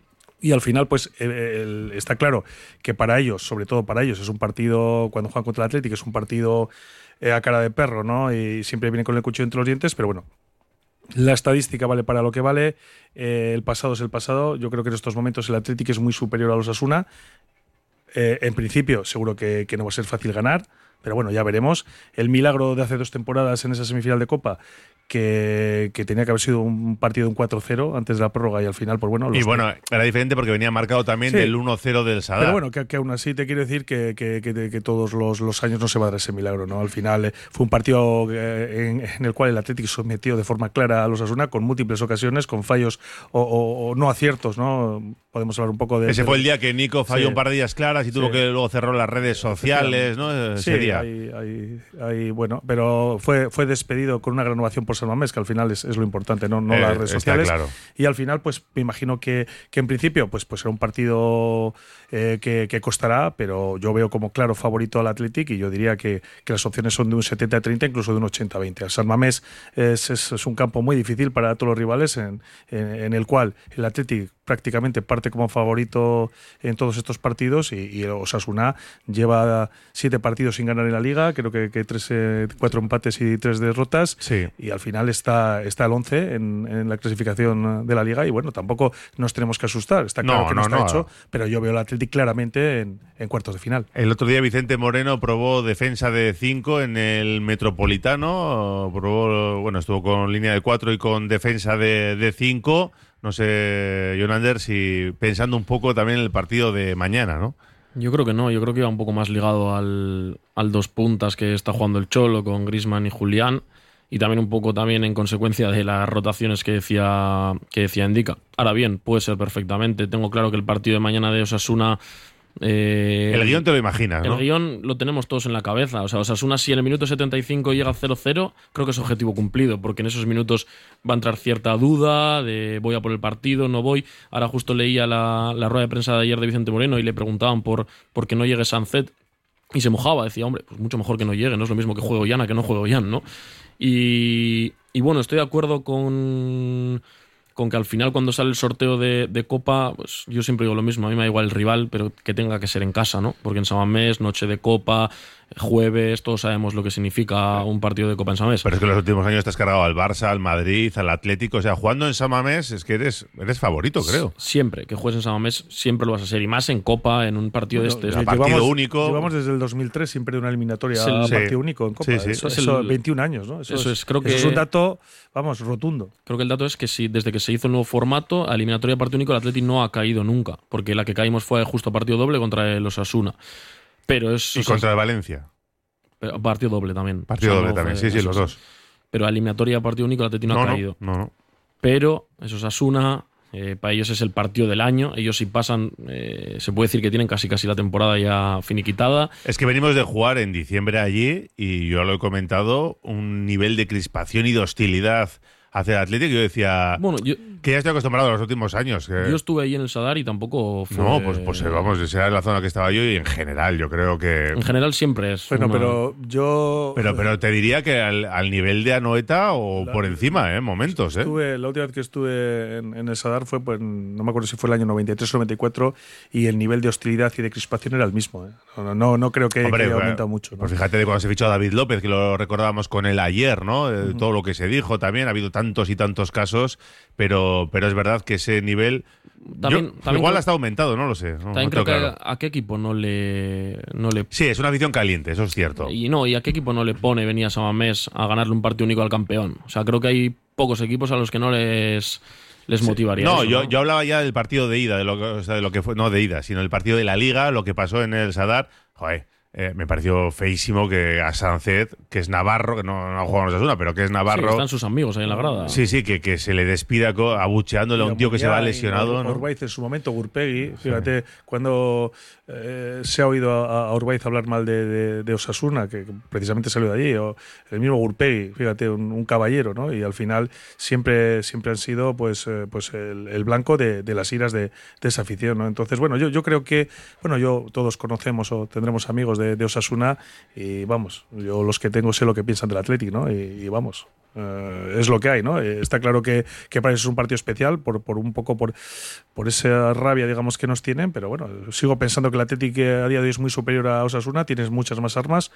Y al final, pues el, el, está claro que para ellos, sobre todo para ellos, es un partido, cuando juegan contra el Atlético, es un partido eh, a cara de perro, ¿no? Y siempre vienen con el cuchillo entre los dientes, pero bueno. La estadística vale para lo que vale. Eh, el pasado es el pasado. Yo creo que en estos momentos el Atlético es muy superior a los Osasuna. Eh, en principio, seguro que, que no va a ser fácil ganar, pero bueno, ya veremos. El milagro de hace dos temporadas en esa semifinal de Copa, que, que tenía que haber sido un partido de un cuatro cero antes de la prórroga y al final, pues bueno... Los y bueno, era diferente porque venía marcado también sí, del uno cero del Sadar. Pero bueno, que, que aún así te quiero decir que, que, que, que todos los, los años no se va a dar ese milagro, ¿no? Al final eh, fue un partido eh, en, en el cual el Atlético sometió de forma clara a los Osasuna con múltiples ocasiones, con fallos o, o, o no aciertos, ¿no? Podemos hablar un poco de... Ese de, fue el día que Nico falló sí. un par de días claras y tuvo sí. que luego cerrar las redes sociales, ¿no? Ese sí, día. Hay, hay, hay, bueno, pero fue, fue despedido con una gran ovación por San Mamés, que al final es, es lo importante, no, no eh, las redes sociales. Claro. Y al final, pues me imagino que, que en principio pues, pues será un partido eh, que, que costará, pero yo veo como claro favorito al Athletic y yo diría que, que las opciones son de un setenta a treinta, incluso de un ochenta a veinte. San Mamés es, es, es un campo muy difícil para todos los rivales, en, en, en el cual el Athletic prácticamente parte como favorito en todos estos partidos y, y Osasuna lleva siete partidos sin ganar en la Liga, creo que, que tres, eh, cuatro empates y tres derrotas sí. y al final está, está el once en, en la clasificación de la Liga y bueno, tampoco nos tenemos que asustar, está claro no, que no, no está no. hecho, pero yo veo al Athletic claramente en, en cuartos de final. El otro día Vicente Moreno probó defensa de cinco en el Metropolitano, probó, bueno, estuvo con línea de cuatro y con defensa de cinco. No sé, Jonander, si pensando un poco también en el partido de mañana, ¿no? Yo creo que no, yo creo que iba un poco más ligado al, al dos puntas que está jugando el Cholo con Griezmann y Julián y también un poco también en consecuencia de las rotaciones que decía, que decía Indica. Ahora bien, puede ser perfectamente. Tengo claro que el partido de mañana de Osasuna... Eh, el guión te lo imaginas, ¿no? El guión lo tenemos todos en la cabeza. O sea, Osasuna, si en el minuto setenta y cinco llega cero cero, creo que es objetivo cumplido, porque en esos minutos va a entrar cierta duda de voy a por el partido, no voy. Ahora justo leía la, la rueda de prensa de ayer de Vicente Moreno y le preguntaban por, por que no llegue Sancet y se mojaba. Decía, hombre, pues mucho mejor que no llegue, no es lo mismo que juegue Ollana que no juegue Ollán, ¿no? Y, y bueno, estoy de acuerdo con... con que al final cuando sale el sorteo de, de Copa, pues yo siempre digo lo mismo, a mí me da igual el rival, pero que tenga que ser en casa, ¿no? Porque en San Mamés, noche de Copa, jueves, todos sabemos lo que significa un partido de Copa en San Mamés. Pero es que en los últimos años te has cargado al Barça, al Madrid, al Atlético, o sea, jugando en San Mamés es que eres, eres favorito, creo. Siempre que juegues en San Mamés siempre lo vas a ser, y más en Copa, en un partido bueno, de este. A partido llevamos, único. Llevamos desde el dos mil tres siempre de una eliminatoria el, a sí. partido único en Copa. Sí, sí. Eso, es eso el, veintiún años, ¿no? Eso, eso es, es, creo que, eso es un dato, vamos, rotundo. Creo que el dato es que si desde que se hizo el nuevo formato, a eliminatoria a partido único, el Atleti no ha caído nunca, porque la que caímos fue justo a partido doble contra el Osasuna. Pero es, y o sea, contra el Valencia. Partido doble también. Partido o sea, doble no también, fue, sí, sí, los dos. Pero a eliminatoria a partido único el Atleti no, no ha caído. No, no, no. Pero eso es Osasuna, Eh, para ellos es el partido del año. Ellos si pasan, eh, se puede decir que tienen casi casi la temporada ya finiquitada. Es que venimos de jugar en diciembre allí y yo lo he comentado, un nivel de crispación y de hostilidad hacia el Atlético. Yo decía bueno, yo, que ya estoy acostumbrado a los últimos años. Que... Yo estuve ahí en el Sadar y tampoco fue... No, pues, pues vamos, esa es la zona que estaba yo y en general yo creo que... En general siempre es Bueno, una... pero yo... Pero, pero te diría que al, al nivel de Anoeta o la, por encima, ¿eh? Momentos, ¿eh? Estuve, la última vez que estuve en, en el Sadar fue, pues, no me acuerdo si fue el año noventa y tres o noventa y cuatro y el nivel de hostilidad y de crispación era el mismo, ¿eh? No, no, no creo que, Hombre, que haya aumentado mucho, ¿no? Pues fíjate de cuando se fichó a David López, que lo recordábamos con él ayer, ¿no? Uh-huh. Todo lo que se dijo también, ha habido tantos y tantos casos casos, pero, pero es verdad que ese nivel también, yo, también igual creo, está aumentado, no lo sé. No, también no creo que claro. a, a qué equipo no le, no le... Sí, es una afición caliente, eso es cierto. Y no, y a qué equipo no le pone venir a San Mamés a ganarle un partido único al campeón. O sea, creo que hay pocos equipos a los que no les... les motivaría. No, eso, yo, ¿no? yo hablaba ya del partido de ida, de lo, que, o sea, de lo que fue, no de ida, sino del partido de la Liga, lo que pasó en el Sadar. Joder, eh, me pareció feísimo que a Sánchez, que es navarro, que no, no ha jugado en Osasuna, pero que es navarro. Sí, están sus amigos ahí en la grada. Sí, sí, que, que se le despida abucheándole a un tío que se va lesionado. ¿no? Orbaiz en su momento, Gurpegui, fíjate, sí. cuando eh, se ha oído a, a Orbaiz hablar mal de, de, de Osasuna, que precisamente salió de allí, o el mismo Gurpegui, fíjate, un, un caballero, ¿no? Y al final siempre, siempre han sido pues, eh, pues el, el blanco de, de las iras de, de esa afición, ¿no? Entonces, bueno, yo, yo creo que, bueno, yo todos conocemos o tendremos amigos de, de Osasuna y vamos, yo los que tengo sé lo que piensan del Athletic, ¿no? Y, y vamos, eh, es lo que hay, ¿no? Eh, está claro que, que para eso es un partido especial, por, por un poco por, por esa rabia, digamos, que nos tienen, pero bueno, sigo pensando que el Athletic a día de hoy es muy superior a Osasuna, tienes muchas más armas,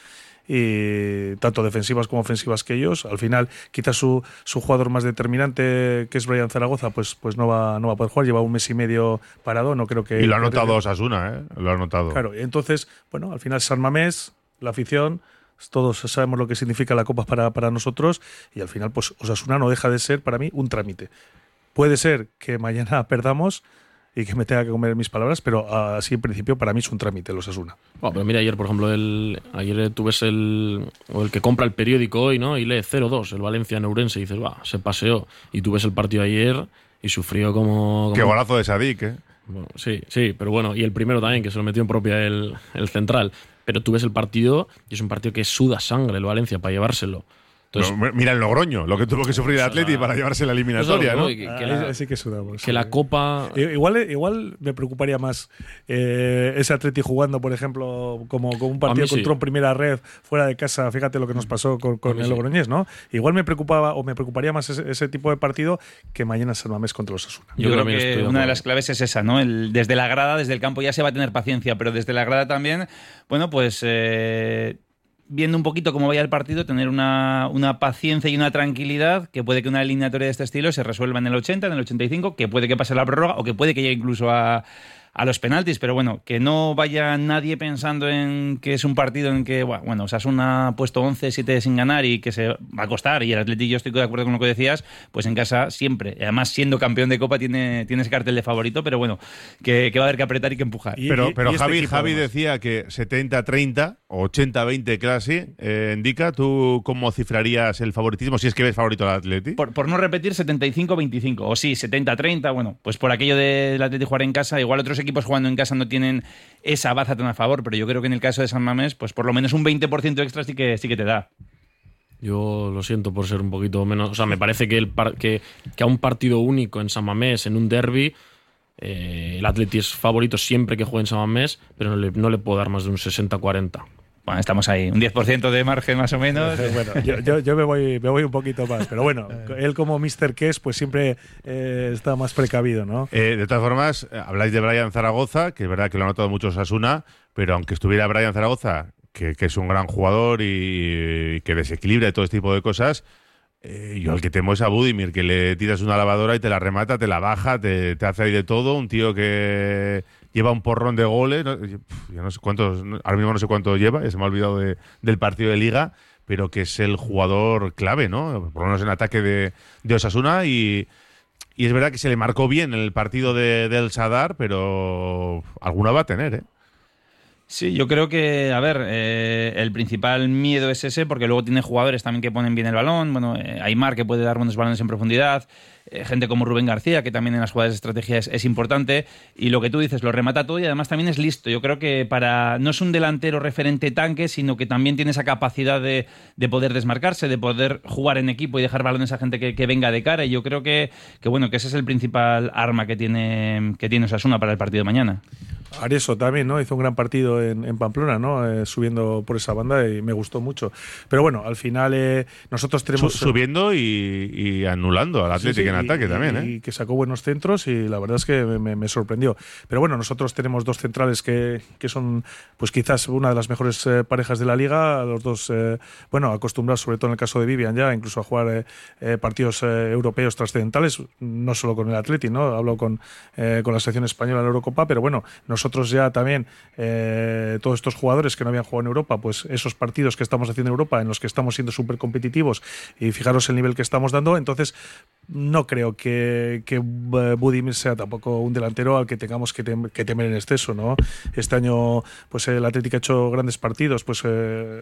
y tanto defensivas como ofensivas que ellos. Al final, quizás su, su jugador más determinante, que es Brian Zaragoza, pues, pues no va, no va a poder jugar, lleva un mes y medio parado, no creo que... Y lo ha notado Osasuna, ¿eh? Lo ha notado. Claro, entonces, bueno, al final San Mamés, la afición, todos sabemos lo que significa la Copa para, para nosotros, y al final, pues Osasuna no deja de ser, para mí, un trámite. Puede ser que mañana perdamos y que me tenga que comer mis palabras, pero así en principio para mí es un trámite el Osasuna. Bueno, pero mira, ayer, por ejemplo, el, ayer tú ves el, o el que compra el periódico hoy, ¿no? Y lee cero dos, el Valencia en Ourense, y dices, va, se paseó. Y tú ves el partido ayer y sufrió como... como... Qué golazo de Sadik, ¿eh? Bueno, sí, sí, pero bueno, y el primero también, que se lo metió en propia el, el central. Pero tú ves el partido y es un partido que suda sangre el Valencia para llevárselo. Entonces, no, mira el Logroño, lo que tuvo que sufrir el Atleti para llevarse la eliminatoria, eso, ¿no? Que, que ah, la, sí que sudamos. Que la Copa... Igual, igual me preocuparía más eh, ese Atleti jugando, por ejemplo, como, como un partido contra sí. un primera red fuera de casa. Fíjate lo que nos pasó con, con el sí. Logroñés, ¿no? Igual me preocupaba o me preocuparía más ese, ese tipo de partido que mañana San Mamés contra los Osasuna. Yo, Yo creo que una de las claves es esa, ¿no? El, desde la grada, desde el campo ya se va a tener paciencia, pero desde la grada también, bueno, pues... Eh, viendo un poquito cómo vaya el partido, tener una, una paciencia y una tranquilidad, que puede que una eliminatoria de este estilo se resuelva en el ochenta, en el ochenta y cinco, que puede que pase la prórroga o que puede que llegue incluso a, a los penaltis, pero bueno, que no vaya nadie pensando en que es un partido en que, bueno, Osasuna ha puesto once siete sin ganar y que se va a costar, y el Athletic, yo estoy de acuerdo con lo que decías, pues en casa siempre, además siendo campeón de Copa tiene, tiene ese cartel de favorito, pero bueno, que, que va a haber que apretar y que empujar. Y, pero pero y este Javi, Javi decía que setenta treinta o ochenta veinte casi, eh, indica, ¿tú cómo cifrarías el favoritismo si es que ves favorito al Athletic? Por, por no repetir setenta y cinco veinticinco, o sí, setenta treinta, bueno, pues por aquello del Athletic jugar en casa, igual otros equipos jugando en casa no tienen esa baza tan a favor, pero yo creo que en el caso de San Mamés, pues por lo menos un veinte por ciento extra sí que, sí que te da. Yo lo siento por ser un poquito menos... O sea, me parece que, el par, que, que a un partido único en San Mamés, en un derbi, eh, el Athletic es favorito siempre que juegue en San Mamés, pero no le, no le puedo dar más de un sesenta cuarenta. Bueno, estamos ahí, un diez por ciento de margen más o menos. Bueno, yo, yo, yo me, voy, me voy un poquito más, pero bueno, él como míster Kess pues siempre eh, está más precavido, ¿no? Eh, de todas formas, habláis de Brian Zaragoza, que es verdad que lo ha notado mucho Osasuna, pero aunque estuviera Brian Zaragoza, que, que es un gran jugador y, y que desequilibra y todo este tipo de cosas, eh, yo al que temo es a Budimir, que le tiras una lavadora y te la remata, te la baja, te, te hace ahí de todo, un tío que... lleva un porrón de goles, no, ya no sé cuántos, ahora mismo no sé cuánto lleva, ya se me ha olvidado de, del partido de Liga, pero que es el jugador clave, ¿no? Por lo menos en ataque de, de Osasuna, y, y es verdad que se le marcó bien el partido de, del Sadar, pero alguna va a tener, ¿eh? Sí, yo creo que, a ver, eh, el principal miedo es ese, porque luego tiene jugadores también que ponen bien el balón. Bueno, eh, Aimar, que puede dar buenos balones en profundidad. Eh, gente como Rubén García, que también en las jugadas de estrategia es, es importante. Y lo que tú dices, lo remata todo y además también es listo. Yo creo que para no es un delantero referente tanque, sino que también tiene esa capacidad de, de poder desmarcarse, de poder jugar en equipo y dejar balones a gente que, que venga de cara. Y yo creo que, que, bueno, que ese es el principal arma que tiene, que tiene Osasuna para el partido de mañana. Arieso también, ¿no? Hizo un gran partido en, en Pamplona, ¿no? Eh, subiendo por esa banda y me gustó mucho. Pero bueno, al final eh, nosotros tenemos... Su, subiendo y, y anulando al Atlético sí, sí, en ataque y, también, ¿eh? Y que sacó buenos centros y la verdad es que me, me sorprendió. Pero bueno, nosotros tenemos dos centrales que, que son pues quizás una de las mejores eh, parejas de la Liga. Los dos, eh, bueno, acostumbrados sobre todo en el caso de Vivian ya, incluso a jugar eh, eh, partidos eh, europeos trascendentales, no solo con el Atleti, ¿no? Hablo con, eh, con la selección española en la Eurocopa, pero bueno, nosotros Nosotros ya también, eh, todos estos jugadores que no habían jugado en Europa, pues esos partidos que estamos haciendo en Europa, en los que estamos siendo súper competitivos, y fijaros el nivel que estamos dando, entonces no creo que, que Budimir sea tampoco un delantero al que tengamos que, tem que temer en exceso, ¿no? Este año pues el Atlético ha hecho grandes partidos, pues eh,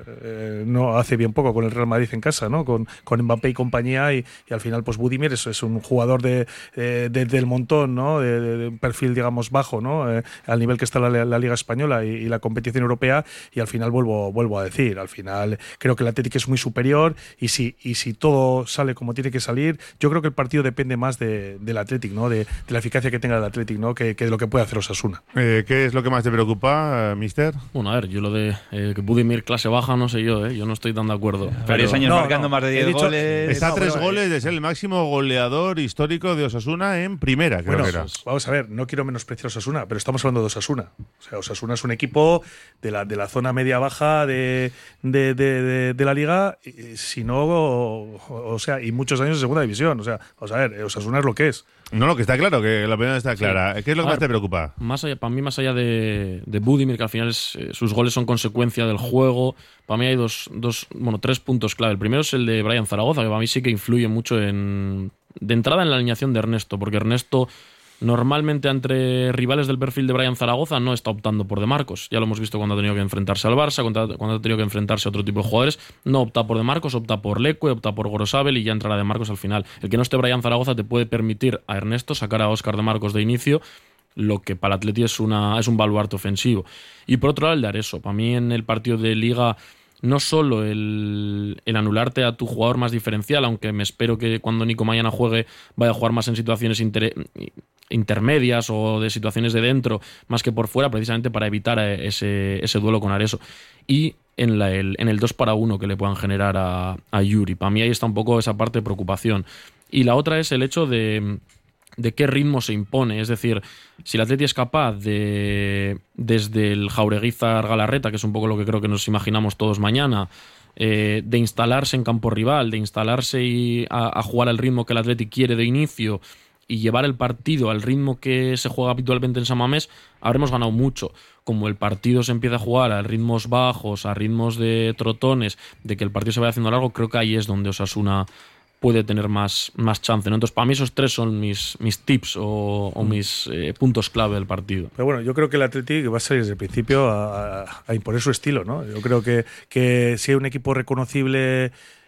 eh, no hace bien poco con el Real Madrid en casa, ¿no? Con, con Mbappé y compañía, y, y al final pues Budimir es, es un jugador de, de, de, del montón, ¿no? De, de, de un perfil, digamos, bajo, ¿no? Eh, al nivel que está la, la Liga Española y, y la competición europea, y al final vuelvo, vuelvo a decir, al final creo que el Atlético es muy superior, y si, y si todo sale como tiene que salir, yo creo que el partido depende más de, del Atlético, ¿no? De, de la eficacia que tenga el Atlético, ¿no? Que, que de lo que puede hacer Osasuna. Eh, ¿Qué es lo que más te preocupa, mister? Bueno, a ver, yo lo de eh, que Budimir clase baja, no sé yo, ¿eh? Yo no estoy tan de acuerdo. Varios pero... años no, marcando no, más de diez dicho, goles. Está a no, tres bueno, goles de ser el máximo goleador histórico de Osasuna en primera, creo bueno, que era. Vamos a ver, no quiero menospreciar a Osasuna, pero estamos hablando de Osasuna. O sea, Osasuna es un equipo de la, de la zona media-baja de, de, de, de, de la Liga, y, si no, o, o sea, y muchos años de segunda división. O sea, vamos a ver, Osasuna es lo que es. No, lo que está claro, que la opinión está clara. Sí. ¿Qué es lo que a más ver, te preocupa? Más allá, para mí, más allá de, de Budimir, que al final es, eh, sus goles son consecuencia del juego, para mí hay dos, dos, bueno, tres puntos clave. El primero es el de Brian Zaragoza, que para mí sí que influye mucho en, de entrada en la alineación de Ernesto, porque Ernesto normalmente entre rivales del perfil de Brian Zaragoza no está optando por De Marcos. Ya lo hemos visto cuando ha tenido que enfrentarse al Barça, cuando, cuando ha tenido que enfrentarse a otro tipo de jugadores. No opta por De Marcos, opta por Leque, opta por Gorosabel y ya entrará De Marcos al final. El que no esté Brian Zaragoza te puede permitir a Ernesto sacar a Óscar De Marcos de inicio, lo que para el Atleti es, una, es un baluarte ofensivo. Y por otro lado el de Areso. Para mí en el partido de Liga, no solo el, el anularte a tu jugador más diferencial, aunque me espero que cuando Nico mañana juegue vaya a jugar más en situaciones inter, intermedias o de situaciones de dentro, más que por fuera, precisamente para evitar ese, ese duelo con Areso. Y en, la, el, en el dos para uno que le puedan generar a, a Yuri. Para mí ahí está un poco esa parte de preocupación. Y la otra es el hecho de... de qué ritmo se impone, es decir, si el Atleti es capaz de, desde el Jaureguizar Galarreta, que es un poco lo que creo que nos imaginamos todos mañana, eh, de instalarse en campo rival, de instalarse y a, a jugar al ritmo que el Atleti quiere de inicio y llevar el partido al ritmo que se juega habitualmente en San Mamés, habremos ganado mucho. Como el partido se empieza a jugar a ritmos bajos, a ritmos de trotones, de que el partido se vaya haciendo largo, creo que ahí es donde Osasuna puede tener más, más chance, ¿no? Entonces, para mí esos tres son mis, mis tips o, o mis eh, puntos clave del partido. Pero bueno, yo creo que el Athletic va a salir desde el principio a, a, a imponer su estilo, ¿no? Yo creo que, que si hay un equipo reconocible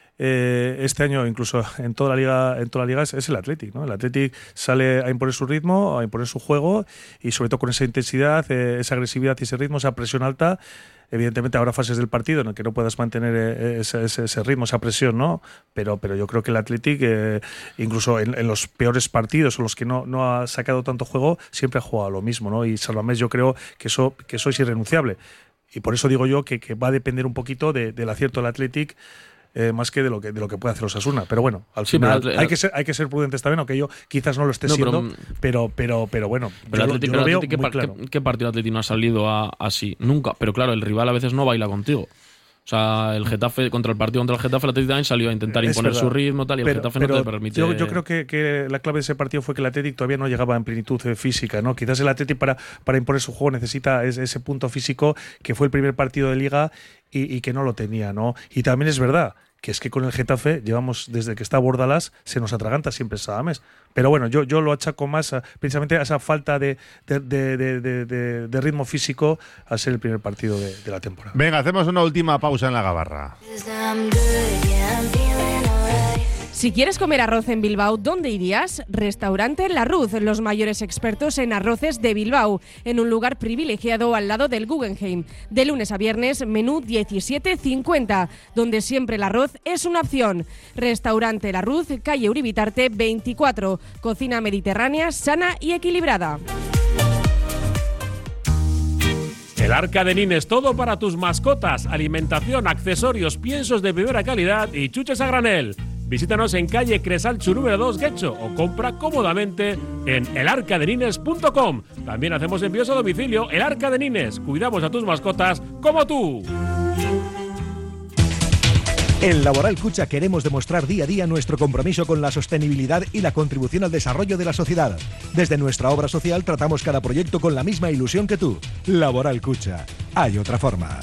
eh, este año, incluso en toda la liga, en toda la liga es, es el Athletic, ¿no? El Athletic sale a imponer su ritmo, a imponer su juego, y sobre todo con esa intensidad, eh, esa agresividad y ese ritmo, esa presión alta. Evidentemente habrá fases del partido en el que no puedas mantener ese, ese, ese ritmo, esa presión, ¿no? Pero, pero yo creo que el Athletic, eh, incluso en, en los peores partidos o los que no, no ha sacado tanto juego, siempre ha jugado lo mismo, ¿no? Y Salvamés, yo creo que eso, que eso es irrenunciable. Y por eso digo yo que, que va a depender un poquito de, del acierto del Athletic, Eh, más que de lo que de lo que puede hacer Osasuna. Pero bueno, al sí, final pero, hay que ser hay que ser prudentes también, aunque yo quizás no lo esté no, siendo, pero, pero pero pero bueno, pero yo, Atleti, yo pero lo veo Atleti, muy ¿qué, claro. ¿qué, ¿qué partido Atleti no ha salido a, así? Nunca. Pero claro, el rival a veces no baila contigo. O sea, el Getafe, contra el partido contra el Getafe, el Atleti también salió a intentar es imponer verdad. su ritmo tal, y el pero, Getafe pero no te permite. Yo, yo creo que, que la clave de ese partido fue que el Athletic todavía no llegaba en plenitud física, ¿no? Quizás el Athletic para, para imponer su juego necesita ese, ese punto físico que fue el primer partido de Liga y, y que no lo tenía, ¿no? Y también es verdad que es que con el Getafe llevamos, desde que está Bordalás, se nos atraganta siempre Sadamés. Pero bueno, yo, yo lo achaco más a, precisamente a esa falta de, de, de, de, de, de, de ritmo físico al ser el primer partido de, de la temporada. Venga, hacemos una última pausa en la gabarra. Si quieres comer arroz en Bilbao, ¿dónde irías? Restaurante La Ruz, los mayores expertos en arroces de Bilbao, en un lugar privilegiado al lado del Guggenheim. De lunes a viernes, menú diecisiete cincuenta, donde siempre el arroz es una opción. Restaurante La Ruz, calle Uribitarte veinticuatro, cocina mediterránea, sana y equilibrada. El Arca de Nines, todo para tus mascotas, alimentación, accesorios, piensos de primera calidad y chuches a granel. Visítanos en calle Cresalchu número dos, Guecho, o compra cómodamente en el arca de nines punto com. También hacemos envíos a domicilio. El Arca de Nines, cuidamos a tus mascotas como tú. En Laboral Cucha queremos demostrar día a día nuestro compromiso con la sostenibilidad y la contribución al desarrollo de la sociedad. Desde nuestra obra social tratamos cada proyecto con la misma ilusión que tú. Laboral Cucha. Hay otra forma.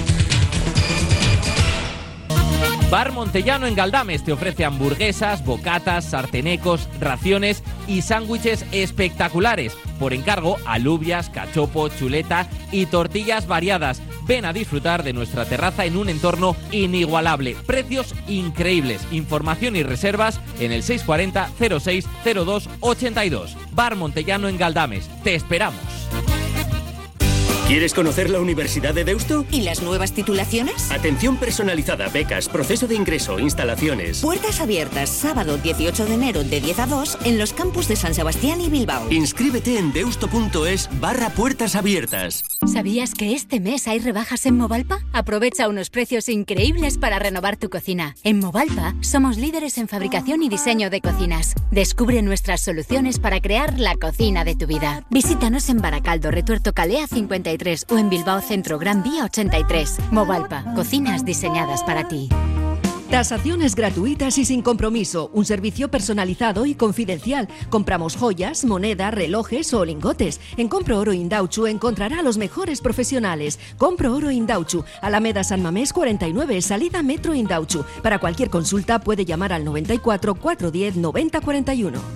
Bar Montellano en Galdames te ofrece hamburguesas, bocatas, sartenecos, raciones y sándwiches espectaculares. Por encargo, alubias, cachopo, chuleta y tortillas variadas. Ven a disfrutar de nuestra terraza en un entorno inigualable. Precios increíbles. Información y reservas en el seis cuatro cero cero seis cero dos ochenta y dos. Bar Montellano en Galdames. Te esperamos. ¿Quieres conocer la Universidad de Deusto? ¿Y las nuevas titulaciones? Atención personalizada, becas, proceso de ingreso, instalaciones. Puertas abiertas, sábado dieciocho de enero de diez a dos en los campus de San Sebastián y Bilbao. Inscríbete en deusto.es barra puertas abiertas. ¿Sabías que este mes hay rebajas en Movalpa? Aprovecha unos precios increíbles para renovar tu cocina. En Movalpa somos líderes en fabricación y diseño de cocinas. Descubre nuestras soluciones para crear la cocina de tu vida. Visítanos en Baracaldo, Retuerto Calea cincuenta y tres o en Bilbao Centro Gran Vía ochenta y tres. Movalpa, cocinas diseñadas para ti. Tasaciones gratuitas y sin compromiso. Un servicio personalizado y confidencial. Compramos joyas, moneda, relojes o lingotes. En Compro Oro Indauchu encontrará a los mejores profesionales. Compro Oro Indauchu, Alameda San Mamés cuarenta y nueve, salida Metro Indauchu. Para cualquier consulta puede llamar al noventa y cuatro, cuatrocientos diez, noventa cuarenta y uno.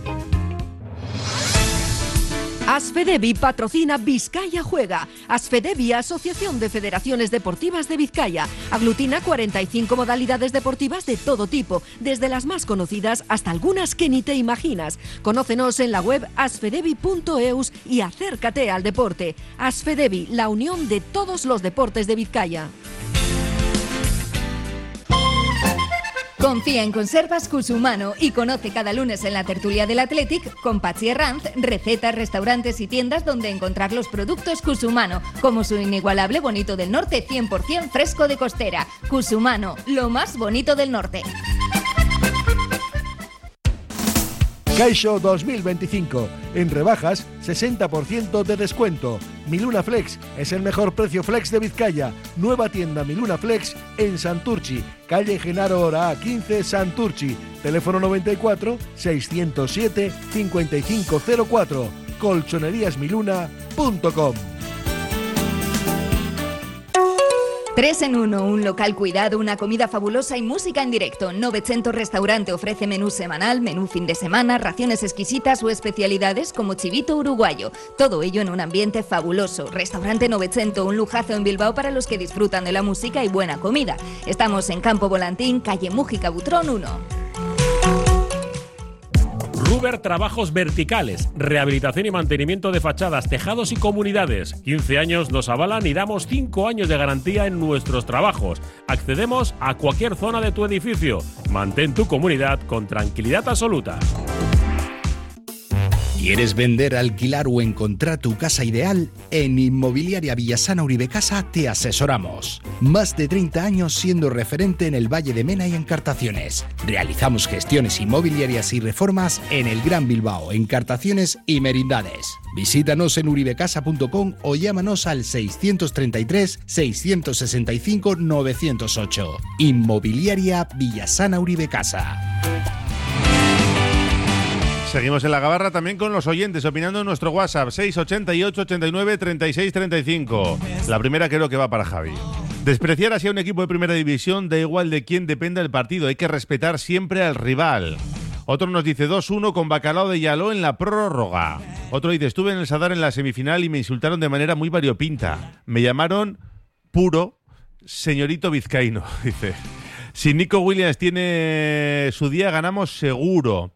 Asfedevi patrocina Vizcaya Juega. Asfedevi, Asociación de Federaciones Deportivas de Vizcaya. Aglutina cuarenta y cinco modalidades deportivas de todo tipo, desde las más conocidas hasta algunas que ni te imaginas. Conócenos en la web asfedevi punto eus y acércate al deporte. Asfedevi, la unión de todos los deportes de Vizcaya. Confía en Conservas Cusumano y conoce cada lunes en la tertulia del Athletic con Patxi Herranz recetas, restaurantes y tiendas donde encontrar los productos Cusumano, como su inigualable bonito del norte cien por ciento fresco de costera. Cusumano, lo más bonito del norte. Caixo dos mil veinticinco. En rebajas, sesenta por ciento de descuento. Miluna Flex es el mejor precio flex de Vizcaya. Nueva tienda Miluna Flex en Santurchi, calle Genaro Hora quince, Santurchi. Teléfono noventa y cuatro, seiscientos siete, cincuenta y cinco cero cuatro. colchonerías miluna punto com. Tres en uno, un local cuidado, una comida fabulosa y música en directo. novecientos Restaurante ofrece menú semanal, menú fin de semana, raciones exquisitas o especialidades como chivito uruguayo. Todo ello en un ambiente fabuloso. Restaurante novecientos, un lujazo en Bilbao para los que disfrutan de la música y buena comida. Estamos en Campo Volantín, calle Mújica Butrón uno. Ruber Trabajos Verticales, rehabilitación y mantenimiento de fachadas, tejados y comunidades. quince años nos avalan y damos cinco años de garantía en nuestros trabajos. Accedemos a cualquier zona de tu edificio. Mantén tu comunidad con tranquilidad absoluta. ¿Quieres vender, alquilar o encontrar tu casa ideal? En Inmobiliaria Villasana Uribecasa te asesoramos. Más de treinta años siendo referente en el Valle de Mena y Encartaciones. Realizamos gestiones inmobiliarias y reformas en el Gran Bilbao, Encartaciones y Merindades. Visítanos en uribecasa punto com o llámanos al seiscientos treinta y tres, seiscientos sesenta y cinco, novecientos ocho. Inmobiliaria Villasana Uribecasa. Seguimos en la gabarra también con los oyentes opinando en nuestro WhatsApp seis ochenta y ocho, ochenta y nueve, treinta y seis, treinta y cinco. La primera creo que va para Javi. Despreciar así a un equipo de primera división da igual de quién dependa el partido, hay que respetar siempre al rival. Otro nos dice dos uno con bacalao de Yaló en la prórroga. Otro dice, estuve en el Sadar en la semifinal y me insultaron de manera muy variopinta. Me llamaron puro señorito vizcaíno, dice. Si Nico Williams tiene su día, ganamos seguro.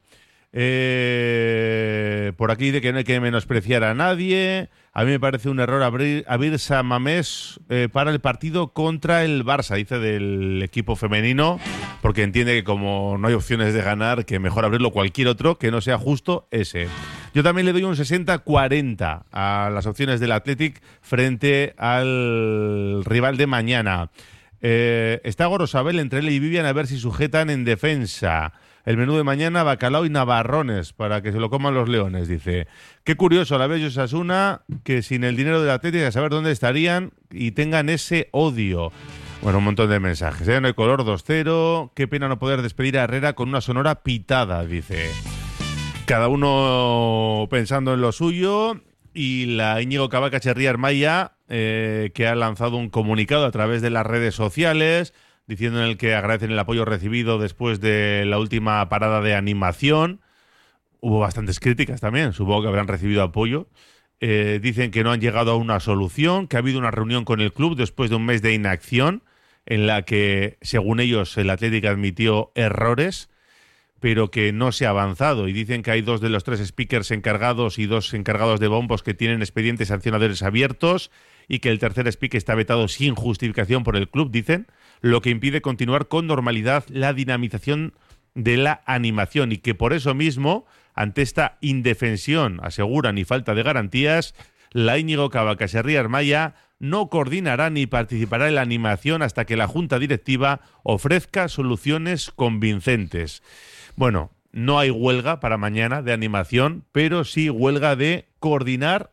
Eh, por aquí dice que no hay que menospreciar a nadie. A mí me parece un error abrir, abrir San Mamés eh, para el partido contra el Barça, dice del equipo femenino, porque entiende que como no hay opciones de ganar, que mejor abrirlo cualquier otro que no sea justo ese. Yo también le doy un sesenta cuarenta a las opciones del Athletic frente al rival de mañana. Eh, está Gorosabel entre él y Vivian a ver si sujetan en defensa. El menú de mañana, bacalao y navarrones para que se lo coman los leones, dice. Qué curioso a la vez Osasuna que sin el dinero del Atlético a saber dónde estarían y tengan ese odio. Bueno, un montón de mensajes. ¿eh? No hay color, dos cero. Qué pena no poder despedir a Herrera con una sonora pitada, dice. Cada uno pensando en lo suyo. Y la Íñigo Cavaca Cherría Armaya, eh, que ha lanzado un comunicado a través de las redes sociales diciendo en el que agradecen el apoyo recibido después de la última parada de animación. Hubo bastantes críticas también, supongo que habrán recibido apoyo. Eh, dicen que no han llegado a una solución, que ha habido una reunión con el club después de un mes de inacción en la que, según ellos, el Atlético admitió errores, pero que no se ha avanzado. Y dicen que hay dos de los tres speakers encargados y dos encargados de bombos que tienen expedientes sancionadores abiertos y que el tercer speaker está vetado sin justificación por el club, dicen, lo que impide continuar con normalidad la dinamización de la animación y que por eso mismo, ante esta indefensión, aseguran, y falta de garantías, la Íñigo Cavaca Cherría Armaya no coordinará ni participará en la animación hasta que la Junta Directiva ofrezca soluciones convincentes. Bueno, no hay huelga para mañana de animación, pero sí huelga de coordinar